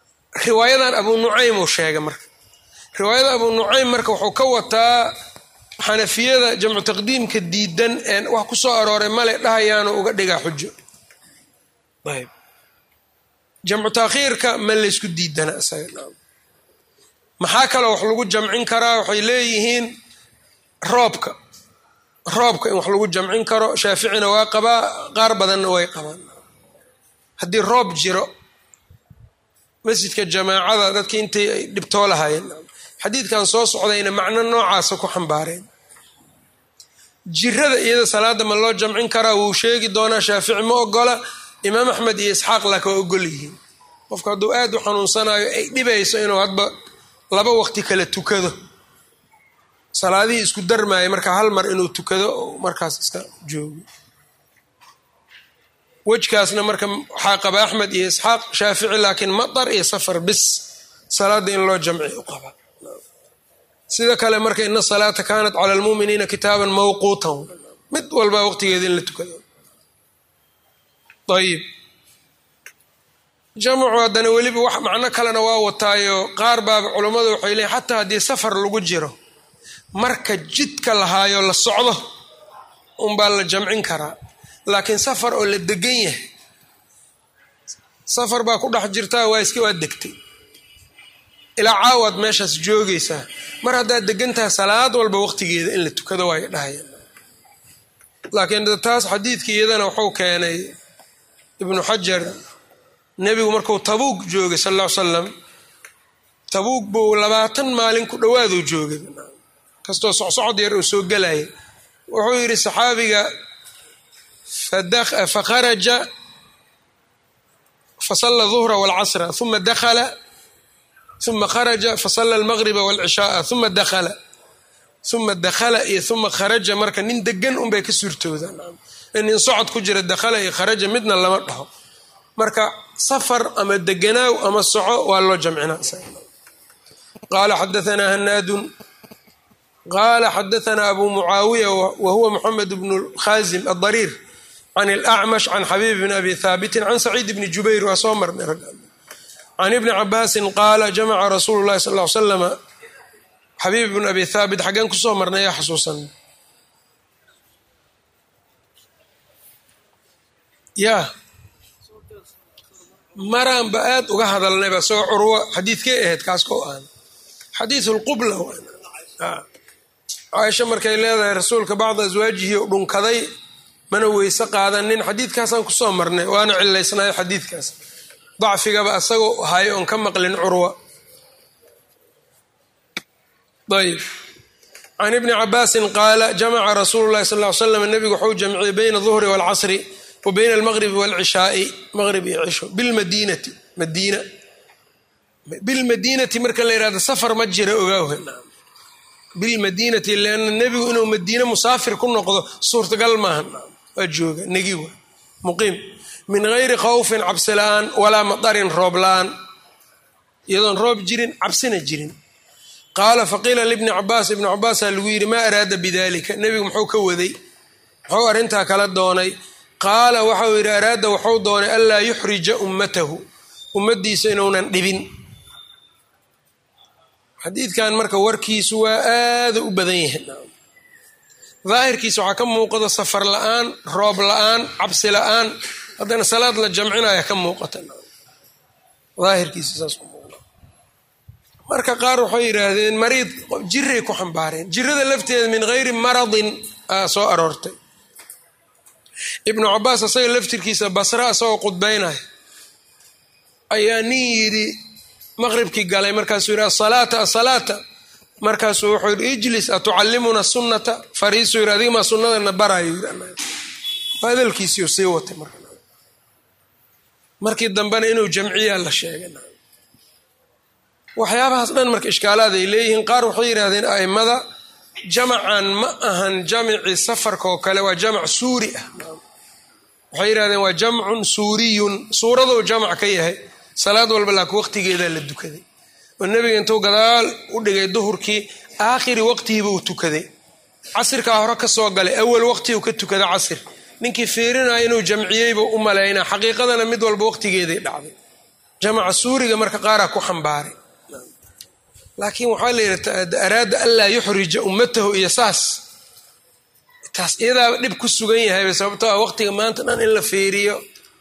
riwaayadan abu nucaym uu sheegay marka riwaayada abu nucaym marka wuxuu ka wataa xanafiyada jamcu taqdiimka diidan wax ku soo arooray male dhahayaanu uga dhigaa xujo. ayb jamcu taakhiirka ma laysku diidana isaga. maxaa kaloo wax lagu jamcin karaa? waxay leeyihiin roobka in wax lagu jamcin karo. shaaficina waa qabaa, qaar badanna way qabaan. haddii roob jiro masjidka jamaacada dadka intay ay dhibtoo lahaayeen, xadiidkan soo socdayna macno noocaasa ku xambaareen. jirada iyada salaada ma loo jamcin karaa? wuu sheegi doonaa. shaafici ma ogola, imaam axmed iyo isxaaq laka waa ogol yihiin. qofku hadduu aad u xanuunsanayo ay dhibayso inuu hadba laba waqti kala tukado, salaadihii isku darmaaya marka hal mar inuu tukado oo markaas iska joogo. wejkaasna marka waxaa qaba axmed iyo isxaaq. shaafici laakiin matar iyo safar bis salaada in loo jamci u qaba. sida kale marka ina salaata kaanat cala almu'miniina kitaaban mawquutan, mid walba waqtigeeda in la tukado. ayib jamcu haddana weliba wax macno kalena waa wataayo. qaar baaba culammadu waxay leeyiin xataa haddii safar lagu jiro, marka jidka lahaayo la socdo unbaa la jamcin karaa. laakiin safar oo la degan yahay, safar baa ku dhex jirtaa, waa degtay ilaa caawaad meeshaas joogaysaa. mar haddaad degantahay salaad walba waqtigeeda in la tukado waay dhahaya. laakiin taas xadiidkii iyadana wuxuu keenay ibnu xajar. nebigu markuu tabuug joogay sal ll ly salam, tabuug buu 20 maalin ku dhowaaduu joogay, kastoo socsocod yar uu soo gelaya. wuxuu yidhi saxaabiga fakharaja fasalla duhra waalcasra uma dakhala uma kharaja fasalla almaqriba waalcishaaa uma dakhala iyo uma kharaja. marka nin degan unbay ka suurtoodaan. nin socod ku jira dakhala iyo kharaja midna lama dhaho. marka safar ama deganaaw ama soco waa loo jamcinaa. qaala xadaanaa hanaadun qaala xadaanaa abu mucaawiya wa huwa moxamed bnu khaasim adariir can alacmash can xabiib bn abi haabitin can saciid bni jubayr. waa soo marnay can ibni cabaasin qaala jamaca rasuulu llahi sal l slama. xabiib bn abi haabit xaggeen kusoo marnay yaa xasuusan? ya maraanba aad uga hadalnayba soo curwo xadiidkay ahayd kaas ko aan xadiidu lqubla. caaisha markay leedahay rasuulka bacda aswaajihi u dhunkaday mana weyse qaadanin, xadiidkaasaan kusoo marnay, waana cilaysnayo xadiidkaas. dacfigaba asagoo hayo oon ka maqlin curwa. ayb can ibni cabaasin qaala jamaca rasuulu llahi sal ly slam. nebigu wuxuu jamciyey bayna duhri waalcasri wa bayna almaqribi waalcishaai, maqrib iyo cisho, bilmadiinati madiina. bilmadiinati marka la yihahdo safar ma jira ogaawha. bilmadiinati lianna nebigu inuu madiine musaafir ku noqdo suurtagal maaha. waa jooga negi wa muqiim min gayri khawfin cabsi la-aan walaa madarin roob la-aan, iyadoon roob jirin cabsina jirin. qaala faqiila libni cabaas, ibni cabaasaa lagu yidhi maa araada bidalika, nebigu muxuu ka waday, muxuu arrintaa kala doonay? qaala waxau yidhi araada wuxuu doonay anlaa yuxrija ummatahu, ummaddiisa inuunan dhibin. xadiidkan marka warkiisu waa aada u badan yahay. daahirkiisa waxaa ka muuqada safar la-aan, roob la-aan, cabsi la-aan, haddana salaad la jamcinaya ka muuqata. daahirkiisa saas u muuqda. marka qaar waxay yidhaahdeen mariid jiray ku xambaareen. jirada lafteeda min gayri maradin soo aroortay. ibnu cabaas asaga laftirkiisa basra asagoo qudbaynaya ayaa nin yidhi maqribkii galay, markaasuu yidhi asalaata. markaasuu wuxuu yidhi ijlis atucallimuna sunnata, fariisuu yidhi adiga maa sunnadana barayo. hadalkiisiiu sii watay. markii dambena inuu jamciyaa la sheegay. waxyaabahaas dhan marka ishkaalaad ay leeyihiin. qaar waxay yidhaahdeen a'immada jamacan ma ahan jamci safarka oo kale, waa jamac suuri ah. waxay yidhahdeen waa jamcun suuriyun, suuraduu jamac ka yahay. salaad walba laakiin waqtigeedaa la dukaday oo nebiga intuu gadaal u dhigay duhurkii aakhiri waqtigiiba uu tukaday. casirkaa hore ka soo galay awal waqtiguu ka tukada casir. ninkii fiirinaya inuu jamciyeyba u malaynaa, xaqiiqadana mid walba waqtigeeday dhacday. jamaca suuriga marka qaaraa ku xambaaray. laakiin waxaa la yidhi araada anlaa yuxrija ummatahu iyo saas taas iyadaaba dhib ku sugan yahayba sababtoo ah waqtiga maanta dhan in la feeriyo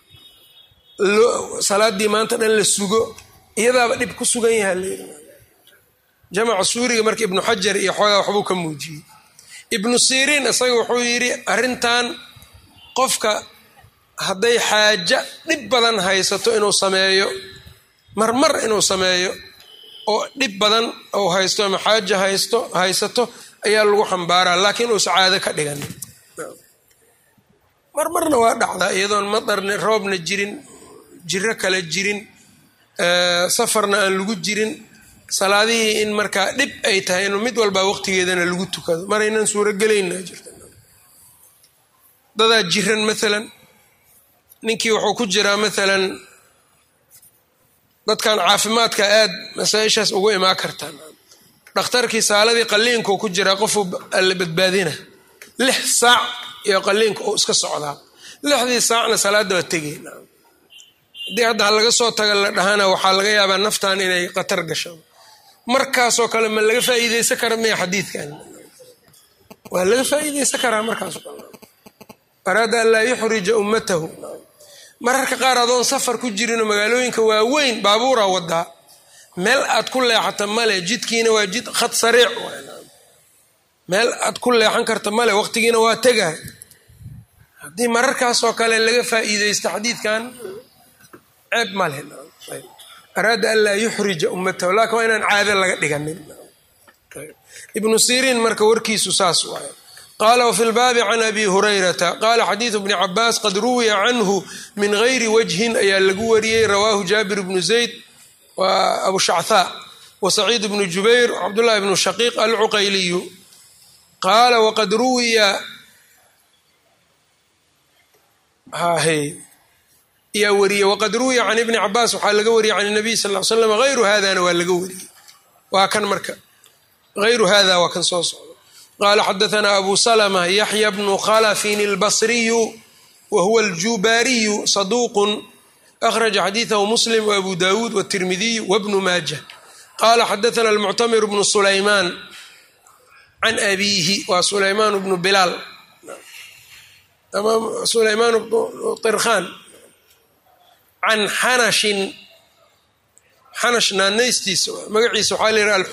salaadii maanta dhan la sugo iyadaaba dhib ku sugan yaha layidhi jamaca suuriga marka ibnu xajar iyo xoogaa waxbuu ka muujiyey ibnu siriin isaga wuxuu yidhi arrintan qofka hadday xaaja dhib badan haysato inuu sameeyo marmar inuu sameeyo oo dhib badan ou haysto ama xaaja haysato ayaa lagu xambaaraa laakiin uusa caado ka dhigan marmarna waa dhacdaa iyadoon madarna roobna jirin jiro kale jirin safarna aan lagu jirin salaadihii in markaa dhib ay tahay inuu mid walbaa waqtigeedana lagu tukado maraynan suurogelayna jirta dadaa jiran maalan ninkii wuxuu ku jiraa maalan dadkan caafimaadka aad masaa-ishaas ugu imaan kartaan dhakhtarkii saaladii qalliinka ku jiraa qofuu alla badbaadina 6 saac iyo qalliinka oo iska socdaa 6dii saacna salaada waa tegay haddii hadda laga soo taga la dhahana waxaa laga yaabaa naftan inay khatar gasho markaasoo kale ma laga faa'iideysan kara miya xadiidkan waa laga faa'iideysan karaa markaasoo kale araada an laa yuxrija ummatahu mararka qaar adoon safar ku jirinoo magaalooyinka waaweyn baabuuraa wadaa meel aad ku leexata male jidkiina waa jid khad sariic meel aad ku leexan karta male waqtigiina waa tegaa haddii mararkaasoo kale laga faa'iideysta xadiidkan ceeb male araada an laa yuxrija ummatahu laakin waa inaan caado laga dhiganin ibnu siriin marka warkiisu saas waay qaala wfi lbaabi can abi hurayrata qaala xadiidu bni cabaas qad ruwiya canhu min gayri wajhin ayaa lagu wariyey rawaahu jaabir bnu zayd wa abu shacthaa wa saciid bnu jubayr cabdullahi bnu shaqiiq alcuqayliyu qaala waqad ruwiya yaa wariyey waqad ruwiya can ibni cabaas waxaa laga wariyey can nabiy sal l slam hayru haadana waa laga wariyey waa kan marka hayru hada waa kan soo socda qaala xadaثna abu slmة yaxya bnu khalafin اlbصriyu wa huwa aljubaariyu saduuq akhraja xadiiثahu muslim wabu dawuud wالtirmidiy wbnu maaja qaala xadaثna almuctamir bnu sulaymaan can abiihi waa sulaymaan bnu bilaal ama sulaymaan bnu طirkhan can xanashin xanash naanaystiisa magaciisa waxaa la yidhaha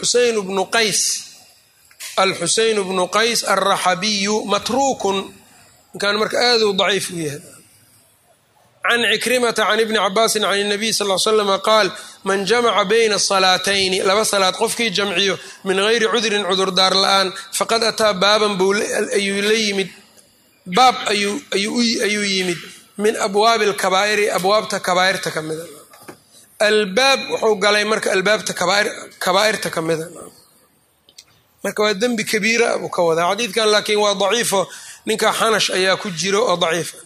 alxuseyn bnu qays alraxabiyu matruukun ninkan marka aad u daciif u yahay can cikrimata can ibni cabaasin can الnabiy sal l slama qaal man jamaca bayna salaatayni laba salaad qofkii jamciyo min gayri cudrin cudurdaar la-aan faqad ataa baaban ayuu la yimid baab ayuu yimid min abwaabi alkabaa'iri abwaabta kabaa'irta ka mida albaab wuxuu galay marka albaabta kabaa'irta ka mida marka waa dembi kabiira buu ka wadaa xadiidkan laakiin waa daciifo ninka xanash ayaa ku jiro oo daciifa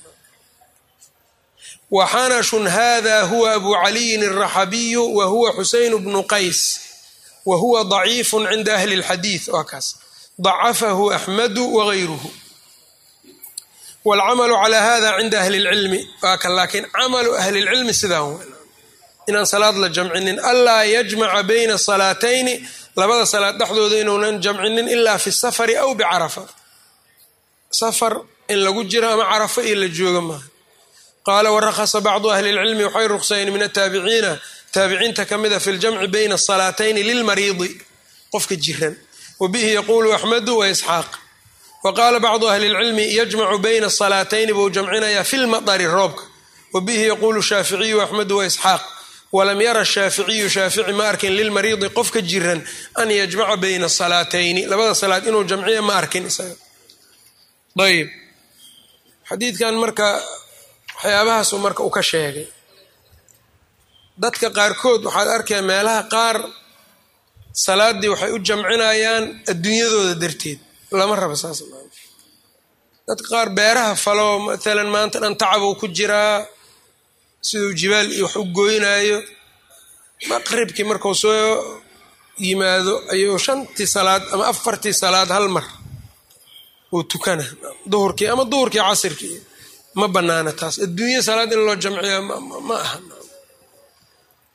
wa xanashun hada huwa abu caliyin الraxabiyu wa huwa xuseyn bnu qays wa huwa daciifu cinda ahli اlxadiid waa kaas dacafahu axmadu wagayruhu wاlcamalu calى hada cinda ahli اlcilmi waa kan laakiin camalu ahli اlcilmi sidaan inaan salaad la jamcinin anlaa yajmaca bayna salaatayni labada salaad dhexdooda inuunan jamcinin ilaa fi safari aw bicarafa safar in lagu jiro ama carafo iyo la jooga maaha qaala warakhasa bacdu ahli اlcilmi waxay ruqsayeen min ataabiciina taabiciinta ka mida fi ljamci bayna asalaatayni lilmariidi qofka jiran wa bihi yaquulu axmedu wa isxaaq wa qaala bacdu ahli اlcilmi yajmacu bayna asalaatayni buu jamcinayaa fi lmadari roobka wa bihi yaquulu shaaficiyu axmedu wa isxaaq walam yara shaaficiyu shaafici ma arkin lilmariidi qofka jiran an yajmaca bayna salaatayni labada salaad inuu jamciya ma arkin isaga ayb xadiidkan marka waxyaabahaasuu marka u ka sheegay dadka qaarkood waxaad arkaya meelaha qaar salaaddii waxay u jamcinayaan adduunyadooda darteed lama raba saas dadka qaar beeraha falo maalan maanta dhan tacabuu ku jiraa siduu jibaal iyo wax u gooynaayo maqribkii markuu soo yimaado ayuu 5tii salaad ama 4tii salaad hal mar uu tukana duhurkii ama duhurkii casirkii ma banaana taas adduunya salaad in loo jamciyo ma aha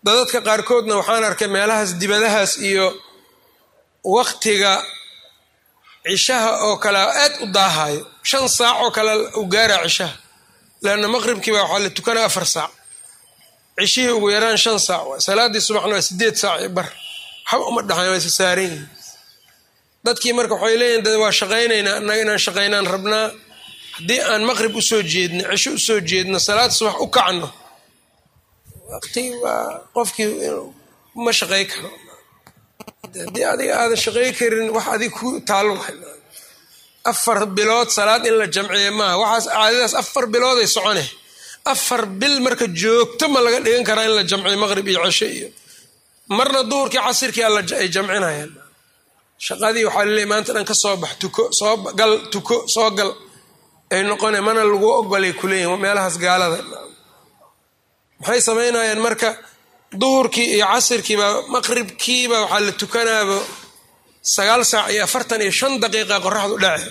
dadka qaarkoodna waxaan arkay meelahaas dibadahaas iyo waqtiga cishaha oo kale aad u daahayo 5 saac oo kale u gaara cishaha laana maqribkii baa waxaa la tukanaa 4 saac cishihii ugu yaraan 5 saac waa salaadii subaxna waa 8 saac bar hab uma dhaxayn way saareen dadkii marka waxay leeyihiin dad waa shaqaynaynaa annaga inaan shaqaynaan rabnaa haddii aan maqrib u soo jeedno cisho u soo jeedno salaad subax u kacno waqti waa qofkii ma shaqay karo haddii adiga aadan shaqay karin wax adig ku taalo 4 bilood salaad in la jamciyo maaha waxaas caadadaas 4 bilood ay soconay 4 bil marka joogto ma laga dhigan karaa in la jamciyo maqrib iyo cisho iyo marna duhurkii casirkii ay jamcinayaan shaqadii waxaa leeyahay maanta dhan ka soo bax tuko soo gal tuko soo gal ay noqonay mana lagu ogolay kuleeyeen meelahaas gaalada maxay sameynayaan marka duhurkii iyo casirkii ba maqribkii ba waxa la tukanaaba 9 saac iyo 45 daqiiqo qorraxdu dhacay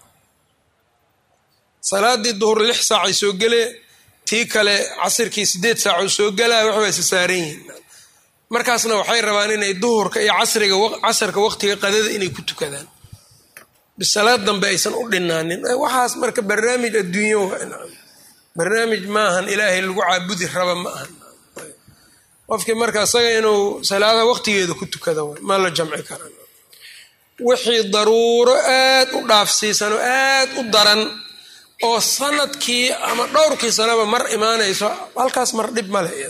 salaadii duhur 6 saac ay soo galee tii kale casirkii 8 saac soo galaa wax way saareen markaasna waxay rabaan inay duhurka iyo casirka waqtiga qadada inay ku tukadaan bisalaad dambe aysan u dhinaanin waxaas marka barnaamij adduunyo barnaamij maahan ilaahay lagu caabudi raba ma ahan qofkii marka asaga inuu salaada waqtigeeda ku tukado ma la jamci karaan wixii daruuro aad u dhaafsiisan oo aad u daran oo sanadkii ama dhowrkii sanaba mar imaanayso halkaas mar dhib ma leh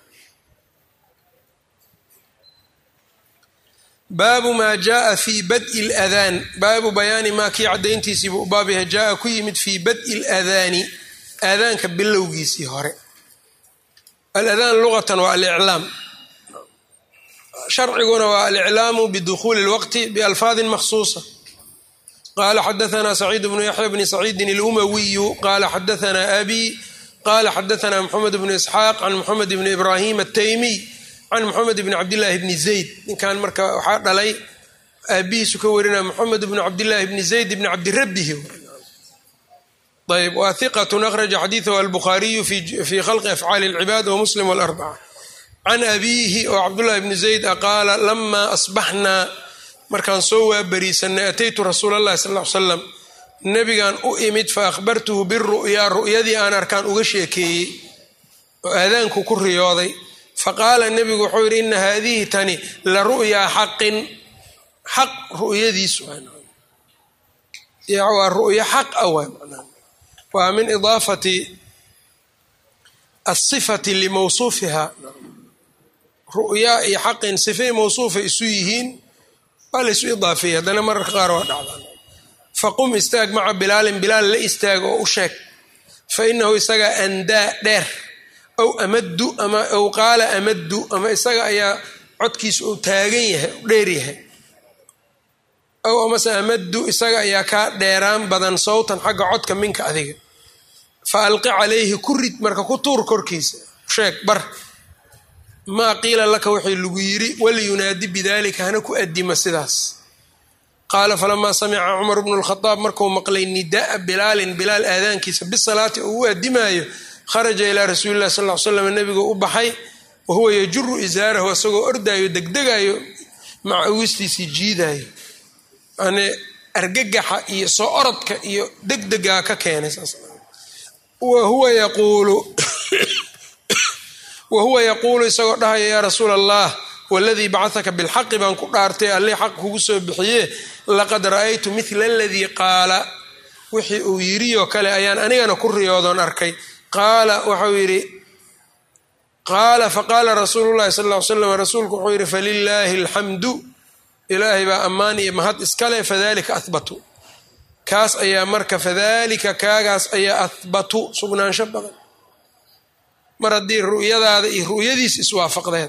baabu maa jaaa fii bad'i اladaan baabu bayaani maa kii caddayntiisiibuu u baab yahay jaaa ku yimid fii bad'i اladaani aadaanka bilowgiisii hore aladaan lugatan waa aliclaam sharciguna waa aliclaamu bidukhuuli اlwaqti bialfaadin makhsuusa qaala xadaثna saciid bnu yaxya bni saciidin اlumawiyu qaala xadaثna abi qaala xadaثna mxamed bnu isxaaq can mxamed bni ibrahim الtaymiy can mxamed bni cabdillaahi bni zayd ninkan marka waxaa dhalay aabihiisu ka warinaya mxamed bnu cabdillaahi bni zayd bni cabdirabbihi ayb waa hiqatun akhraja xadiidahu albukhaariyu fi khalqi afcaali اlcibaad wamuslim wاlarbaca can abiihi oo cabdullahi bni zayd qaala lamaa asbaxnaa markaan soo waabariisanay ataytu rasuula allahi sal ll ly slam nebigaan u imid fa akhbartuhu biru'yaa ru'yadii aan arkaan uga sheekeeyey oo aadaanku ku riyooday faqaala nebigu wuxuu yidhi ina haadihi tani la ru'yaa xaqin xaq ru'yadiisu waa ru'yo xaq ah waa min idaafati asifati limawsuufiha ru'yaa iyo xaqin sifay mawsuufay isu yihiin waa laysu idaafeeyey haddana mararka qaar waa dhacdaan faqum istaag maca bilaalin bilaal la istaag oo u sheeg fa inahu isagaa andaa dheer aw amaddu ama aw qaala amaddu ama isaga ayaa codkiisu uu taagan yahay u dheer yahay aw amase amaddu isaga ayaa kaa dheeraan badan sawtan xagga codka minka adiga fa alqi calayhi ku rid marka ku tuur korkiisa sheeg bar maa qiila laka wixii lagu yidhi waliyunaadi bidaalika hana ku addima sidaas qaala falamaa samica cumar bnu lkhadaab markuu maqlay nida'a bilaalin bilaal aadaankiisa bisalaati oo u addimaayo kharaja ilaa rasuuli llahi sal ll ly slam nebigu u baxay wa huwa yajuru isaarahu isagoo ordaayo degdegayo macawistiisii jiidaayo yani argagaxa iyo soo orodka iyo degdegaa ka keenay saas wahuwa yaquulu isagoo dhahaya yaa rasuula allah waladii bacahaka bilxaqi baan ku dhaartay allii xaq kugu soo bixiye laqad ra'aytu midla aladii qaala wixii uu yirioo kale ayaan anigana ku riyoodoon arkay qaala waxau yidhi qaala faqaala rasuulu llahi sal ll ly slam rasuulku wuxuu yidhi falilaahi alxamdu ilaahay baa ammaan iyo mahad iskale fadalika ahbatu kaas ayaa marka fadalika kaagaas ayaa ahbatu sugnaansho badan mar haddii ru'yadaada iyo ru'yadiis iswaafaqdeen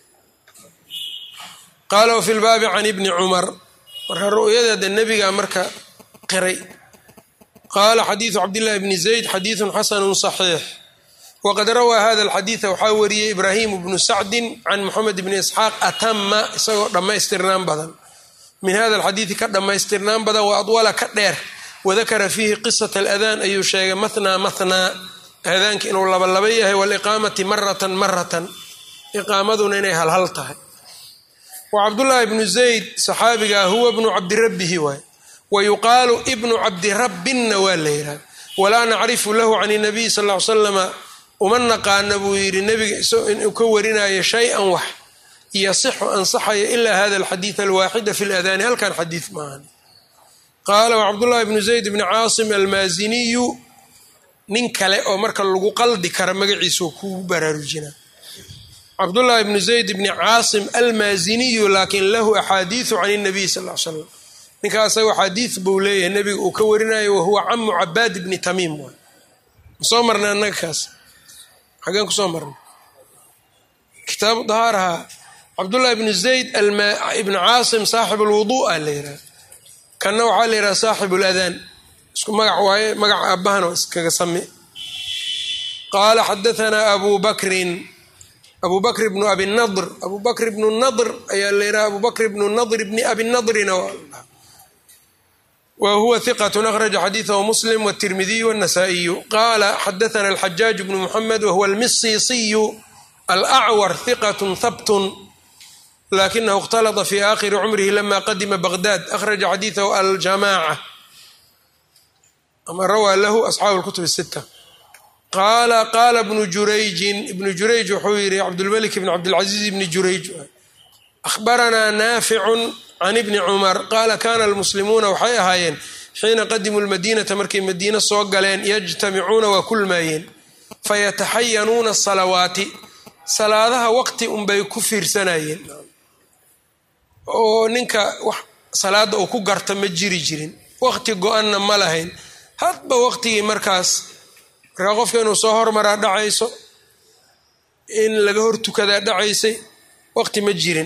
qaala wafi lbaabi can ibni cumar marka ru'yadeeda nebigaa marka qiray qaala xadiidu cabdillahi bni zayd xadiidun xasanu صaxiix waqad rawaa hada alxadiida waxaa wariyey ibraahimu bnu sacdin can moxamed bni isxaaq atama isagoo dhammaystirnaan badan min hada alxadiidi ka dhammaystirnaan badan wa adwala ka dheer wadakara fiihi qisat aladaan ayuu sheegay mathnaa mathnaa aadaanka inuu labalaba yahay waliqaamati maratan maratan iqaamaduna inay halhal tahay. wa cabdullaahi ibnu zayd saxaabigaa huwa bnu cabdirabbihi waay wa yuqaalu ibnu cabdirabbinna waa la yidhaha walaa nacrifu lahu can inabiy sal ll ly slama uma naqaana buu yidhi nebiga inuu ka warinayo shay-an wax yasixu ansaxaya ilaa hada alxadiid alwaaxida fi ladaani halkan xadiid maahan. qaala wacabdullahi bnu zayd bni caasim almaaziniyu nin kale oo marka lagu qaldi kara magaciisa kugu baraarujina cabdullaahi bnu zayd bni caasim almaaziniyu laakin lahu axaadiiu can اnabiy sal l slam ninka asaga axaadiid buu leeyahay nebiga uu ka warinayo wahuwa camu cabaad bni tamiim waay masoo marnay annaga kaas xageen kusoo marnay kitaabu dahaaraha cabdullahi bnu zayd ibnu caasim saaxib alwudu a la yidhaha kanna waxaa la yidhaha saaxib ladaan isku magac waaye magaca aabahana waa iskaga sami. qaala xadaanaa abu bakr bnu abi nadr abu bakr bnu nadr ayaa la yidhaha abu bakr bnu nadr bni abi nadrina wa huwa hiqat akhraja xadiidahu muslim wاtirmidiy wالnasaئiyu. qaala xadaana alxajaaj bnu muxamed wahuwa almisisiyu alacwar hiqat habtun lakinahu اkhtalطa fi aakhiri cumrihi lama qadima baghdad akhraja xadiidahu aljamaaca ama rawaa lahu asxaabu اlkutub الsita. qaala bnu jurayjin ibnu jurayj wuxuu yihi cabdulmalik bn cabdilcaziiz ibni jurayj ahbaranaa naaficun can ibni cumar qaala kana almuslimuuna waxay ahaayeen xiina qadimuu lmadiinata markay madiino soo galeen yajtamicuuna waa kulmaayeen fayataxayanuuna salawaati salaadaha waqti unbay ku fiirsanayeen oo ninka wax salaada uu ku garta ma jiri jirin waqti go-anna ma lahayn hadba waqtigii markaa qofka inuu soo hormaraa dhacayso in laga hor tukadaa dhacaysay waqti ma jirin.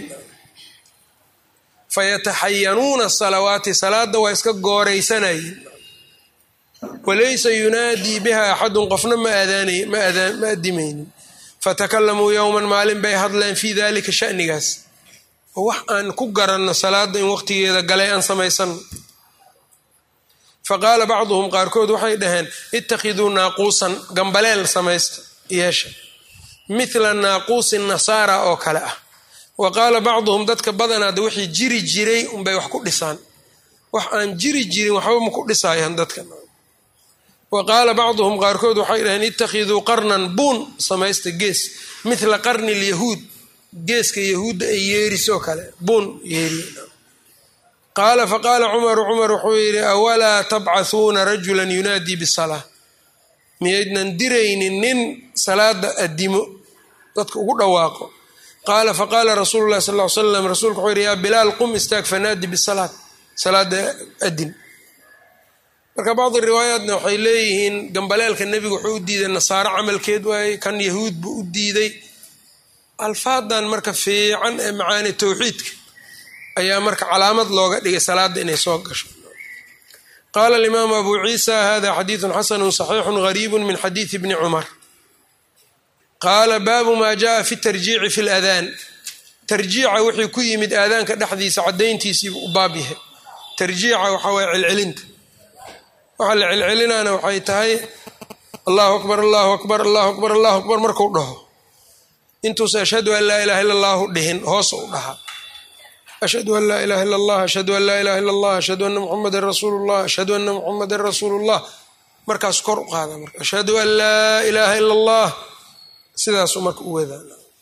fayataxayanuuna salawaati salaada waa iska gooraysanayeen walaysa yunaadii biha axadun qofna ma adimaynin fatakalamuu yowman maalin bay hadleen fii dalika shanigaas oo wax aan ku garanno salaada in waqtigeeda galay aan samaysano. faqaala bacduhum qaarkood waxay dhaheen ittakhiduu naaquusan gambaleel samaysta yeesha mithla naaquusi nasaara oo kale ah. wa qaala bacduhum dadka badanaada wixii jiri jiray unbay wax ku dhisaan wax aan jiri jirin waxba ma ku dhisaayaan dadka. wa qaala bacduhum qaarkood waxay dhaheen ittakhiduu qarnan buun samaysta gees mithla qarni lyahuud geeska yahuudda ay yeerisoo kale buun yeeriy. qaala faqaala cumaru cumar wuxuu yidhi awalaa tabcathuuna rajulan yunaadii bisalaa miyaydnan diraynin nin salaada adimo dadka ugu dhawaaqo. qaala faqaala rasuulu llahi sal ly slam rasuulku wuxuu yidhi yaa bilaal qum istaag fanaadi bisalaat salaada adin. marka bacdi riwaayaatna waxay leeyihiin gambaleelka nebigu wuxuu u diiday nasaaro camalkeed waaye kan yahuud buu u diiday. alfaadan marka fiican ee macaani towxiidka ayaa marka calaamad looga dhigay salaada inay soo gasho. qaala alimaamu abu ciisa hada xadiidu xasanu صaxiixu gariibu min xadiidi bni cumar. qaala baabu maa jaءa fi tarjiici fi ladaan tarjiica wixii ku yimid aadaanka dhexdiisa cadayntiisiibu u baab yahay. tarjiica waxaa waye celcelinta waxaa la celcelinaana waxay tahay allahu akbar allahu akbar allahu akbar allahu akbar marku dhaho intuusa ashhadu an laa ilaha illa allahu dhihin hoosa u dhahaa ashhadu an laa ilaha illa allah ashhadu an laa ilaha illa allah ashhadu anna muxamadan rasuulu llah ashhadu anna muxamadan rasuulu llah markaas kor u qaada marka ashhadu an laa ilaaha illa allah sidaasuu marka u wadaa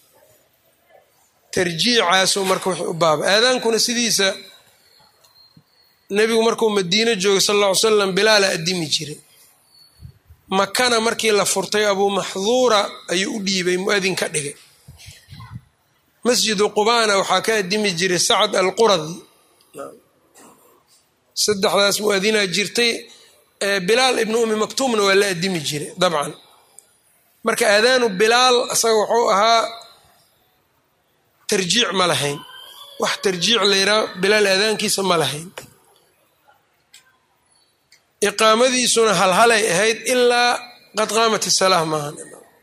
tarjiicaasuu marka wx u baaba. aadaankuna sidiisa nebigu markuu madiino joogay sal alla ly slam bilaala adimi jiray makana markii la furtay abuu maxduura ayuu u dhiibay muadin ka dhigay. masjidu qubaana waxaa ka adimi jiray sacd alquradi saddexdaas muadinaa jirtay bilaal ibnu umi maktuumna waa la adimi jiray dabcan. marka aadaanu bilaal isaga wuxuu ahaa tarjiic ma lahayn wax tarjiic la yidhaha bilaal aadaankiisa ma lahayn iqaamadiisuna halhalay ahayd ilaa qad qaamat isalaah maahan.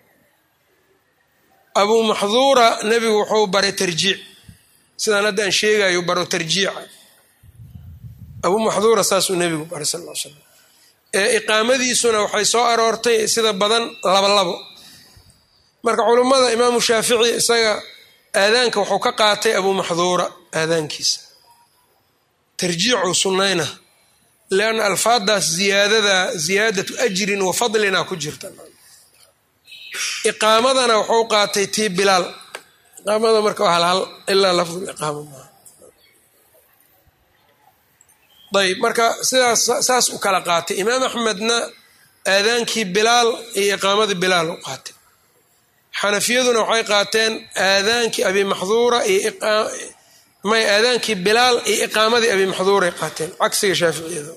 abuu maxduura nebigu wuxuu baray tarjiic sidaan hadda aan sheegayo baro tarjiica abuu maxduura saasuu nebigu baray sal ll ly slam. iqaamadiisuna waxay soo aroortay sida badan labolabo marka culimmada imaamu shaafici isaga aadaanka wuxuu ka qaatay abu maxduura aadaankiisa tarjiicu sunnayna lianna alfaadaas ziyaadatu ajrin wa fadlina ku jirta iqaamadana wuxuu qaatay tii bilaal iqaamada marka waa halhal ilaa lafdul iqaama maaha ayb marka saas u kala qaatay imaam axmedna aadaankii bilaal iyo iqaamadii bilaal u qaatay xanafiyaduna waxay qaateen aadaankii abi maxduura iyo aadaankii bilaal iyo iqaamadii abi maxduuray qaateen cagsiga shaaficiyada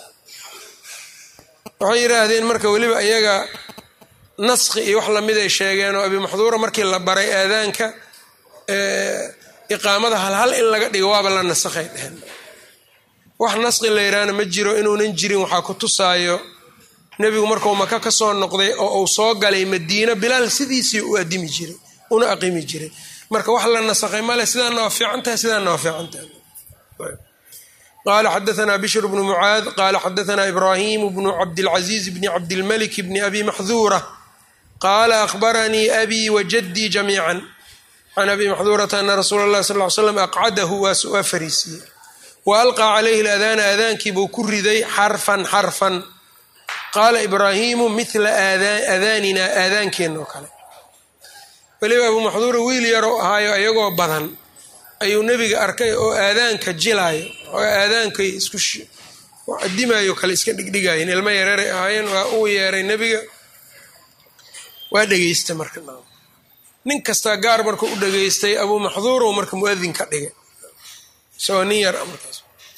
waxay yidhaahdeen marka weliba iyaga naskhi iyo wax lamid ay sheegeen oo abi maxduura markii la baray aadaanka iqaamada halhal in laga dhigo waaba la nasakhay dheheen wax naskhi la yidhaahna ma jiro inuunan jirin waxaa ku tusaayo nebigu markuu maka ka soo noqday oo uu soo galay madiina bilaal sidiisii u adimi jiray una aqimi jiray marka wax la nasakhay male sidaana waa fiicantahay sidaana waa fiicantahay qaala xadaثna bishr bnu mucaad qaala xadaثna ibrahim bnu cabdilcaziiz bni cabdilmalik bni abi maxduura qaala akhbaranii abi wajadii jamiica can abi maxduurata ana rasuula اllahi sal ly slam aqcadahu waa fariisiyey wa alqaa calayhi adaana aadaankii buu ku riday xarfan xarfan qaala ibraahimu mila aadaanina aadaankeenna oo kale weliba abu maxduura wiil yaroo ahaayo iyagoo badan ayuu nebiga arkay oo aadaanka jilaayo oo aadaankay isku adimayo kale iska dhigdhigaayeen ilmo yareeray ahaayeen waa uu yeeray nebiga waa dhegaystay marka nin kastaa gaar markuu u dhegaystay abuu maxduurow marka muadin ka dhigay isagoo nin yar markaas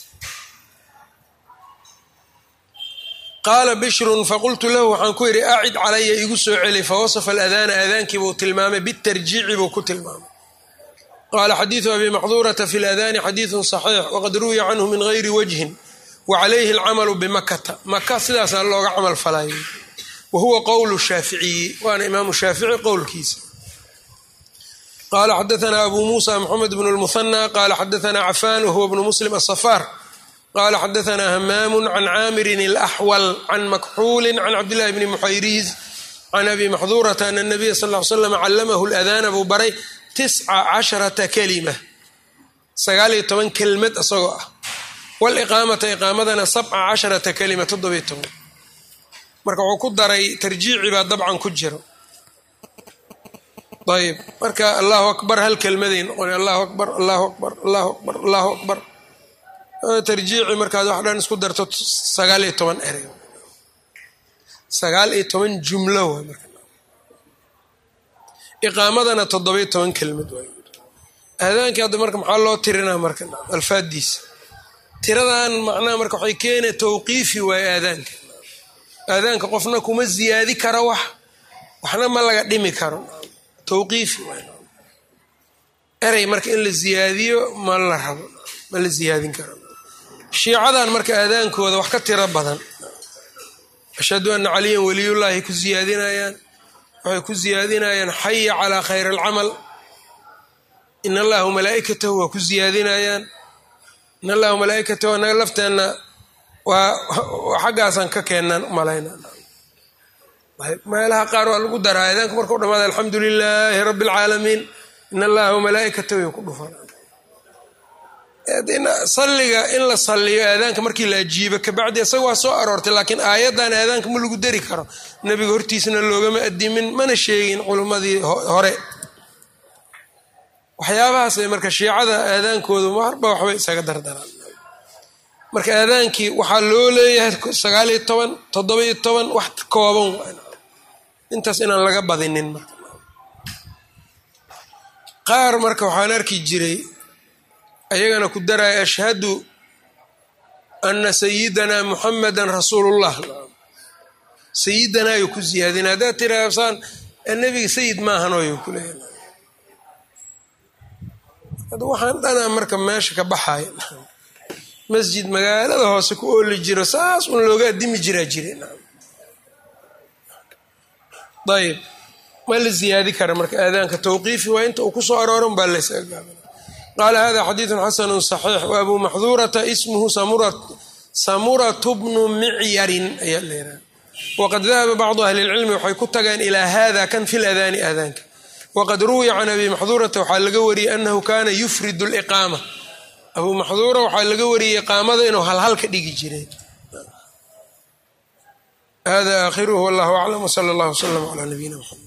qaala bishrun faqultu lahu waxaan ku yidhi acid calaya igu soo celi fawasafa aladaana aadaankii buu tilmaamay bitarjiici buu ku tilmaamay qaala xadiidu abi maxduurata fi ladaani xadiidun saxiix waqad ruwiya canhu min gayri wajhin wa calayhi alcamalu bimakata maka sidaasaa looga camal falayay wa huwa qowlu shaaficiyi waana imaamu shaafici qowlkiisa qaala xadaثna abu muusa mxamed bn اlmuhanى qaala xadaثna cafan wahuwa bnu muslim aلصafaar qaala xadaثna hamaamu can caamirin اlaxwal can makxuuli can cabdillahi bni muxayriz can abi maxduurata ana الnabiya sal ly slam callamahu اladaana buu baray 19 kalima 19 kelmad isagoo ah waliqaamata iqaamadana 17 kalima 17 marka wuxuu ku daray tarjiici baa dabcan ku jiro ayb marka allahu akbar hal kelmaday noqon allahu akbar allahu akbar allahu akbar allahu akbar tarjiici markaad wax dhan isku darto 19 erey 19 jumlo waa marka iqaamadana 17 kelmad waa aadaankii hadda marka maxaa loo tirinaa marka alfaadiisa tiradan macnaha marka waxay keenay tawqiifi waay aadaanka qofna kuma ziyaadi karo waxna ma laga dhimi karo tawqiifi waay erey marka in la ziyaadiyo ma la rabo ma la ziyaadin karo shiicadan marka aadaankooda wax ka tiro badan ashhadu anna caliyan waliyullaahi ku ziyaadinayaan waxay ku ziyaadinayaan xaya calaa khayr alcamal in allaha malaa'ikatahu waa ku ziyaadinayaan in allaha malaa'ikatahu anaga lafteenna waa xaggaasaan ka keenaan umalayna meelaha qaar waa lagu daraa aadaanka markau dhamaada alxamdu lilaahi rabbi alcaalamiin in allaha malaa'ikatahu ku dhufan salliga in la salliyo aadaanka markii la ajiibo kabacdi isaga waa soo aroortay laakiin aayaddan aadaanka ma lagu dari karo nebiga hortiisna loogama adimin mana sheegin culimmadii hore waxyaabahaasay marka shiicada aadaankoodu marba waxbay isaga dardaraan marka aadaankii waxaa loo leeyahay 19 17 wax kooban intaas inaan laga badinin marka qaar marka waxaan arki jiray ayagana ku daraya ashhadu ana sayidana muxamadan rasuulullah sayidanayu ku ziyaadin haddaad tiraasaan nebiga sayid maahanooyu ku leeyahay hadda waxaan dhanaa marka meesha ka baxaya masjid magaalada hoose ku ooli jiro saas un looga adimi jiraa jire ayb ma la ziyaadi kara marka aadaanka tawqiifi waa inta uu ku soo arooran baa laysaga gaabana qaala hada xadiiثu xasanu صaxiix waabuu maxduurata ismuhu samuratu bnu micyarin ayaa leeyahay waqad dahaba bacdu ahli اlcilmi waxay ku tageen ilaa hada kan fi ladaani aadaanka waqad ruwiya can abi maxduurata waxaa laga wariyey anahu kana yufridu liqaama abuu maxduura waxaa laga wariyey iqaamada inuu halhal ka dhigi jiray. hada aakhiruhu wallahu aclam wsala allah wslama calaa nabiyina mxamed.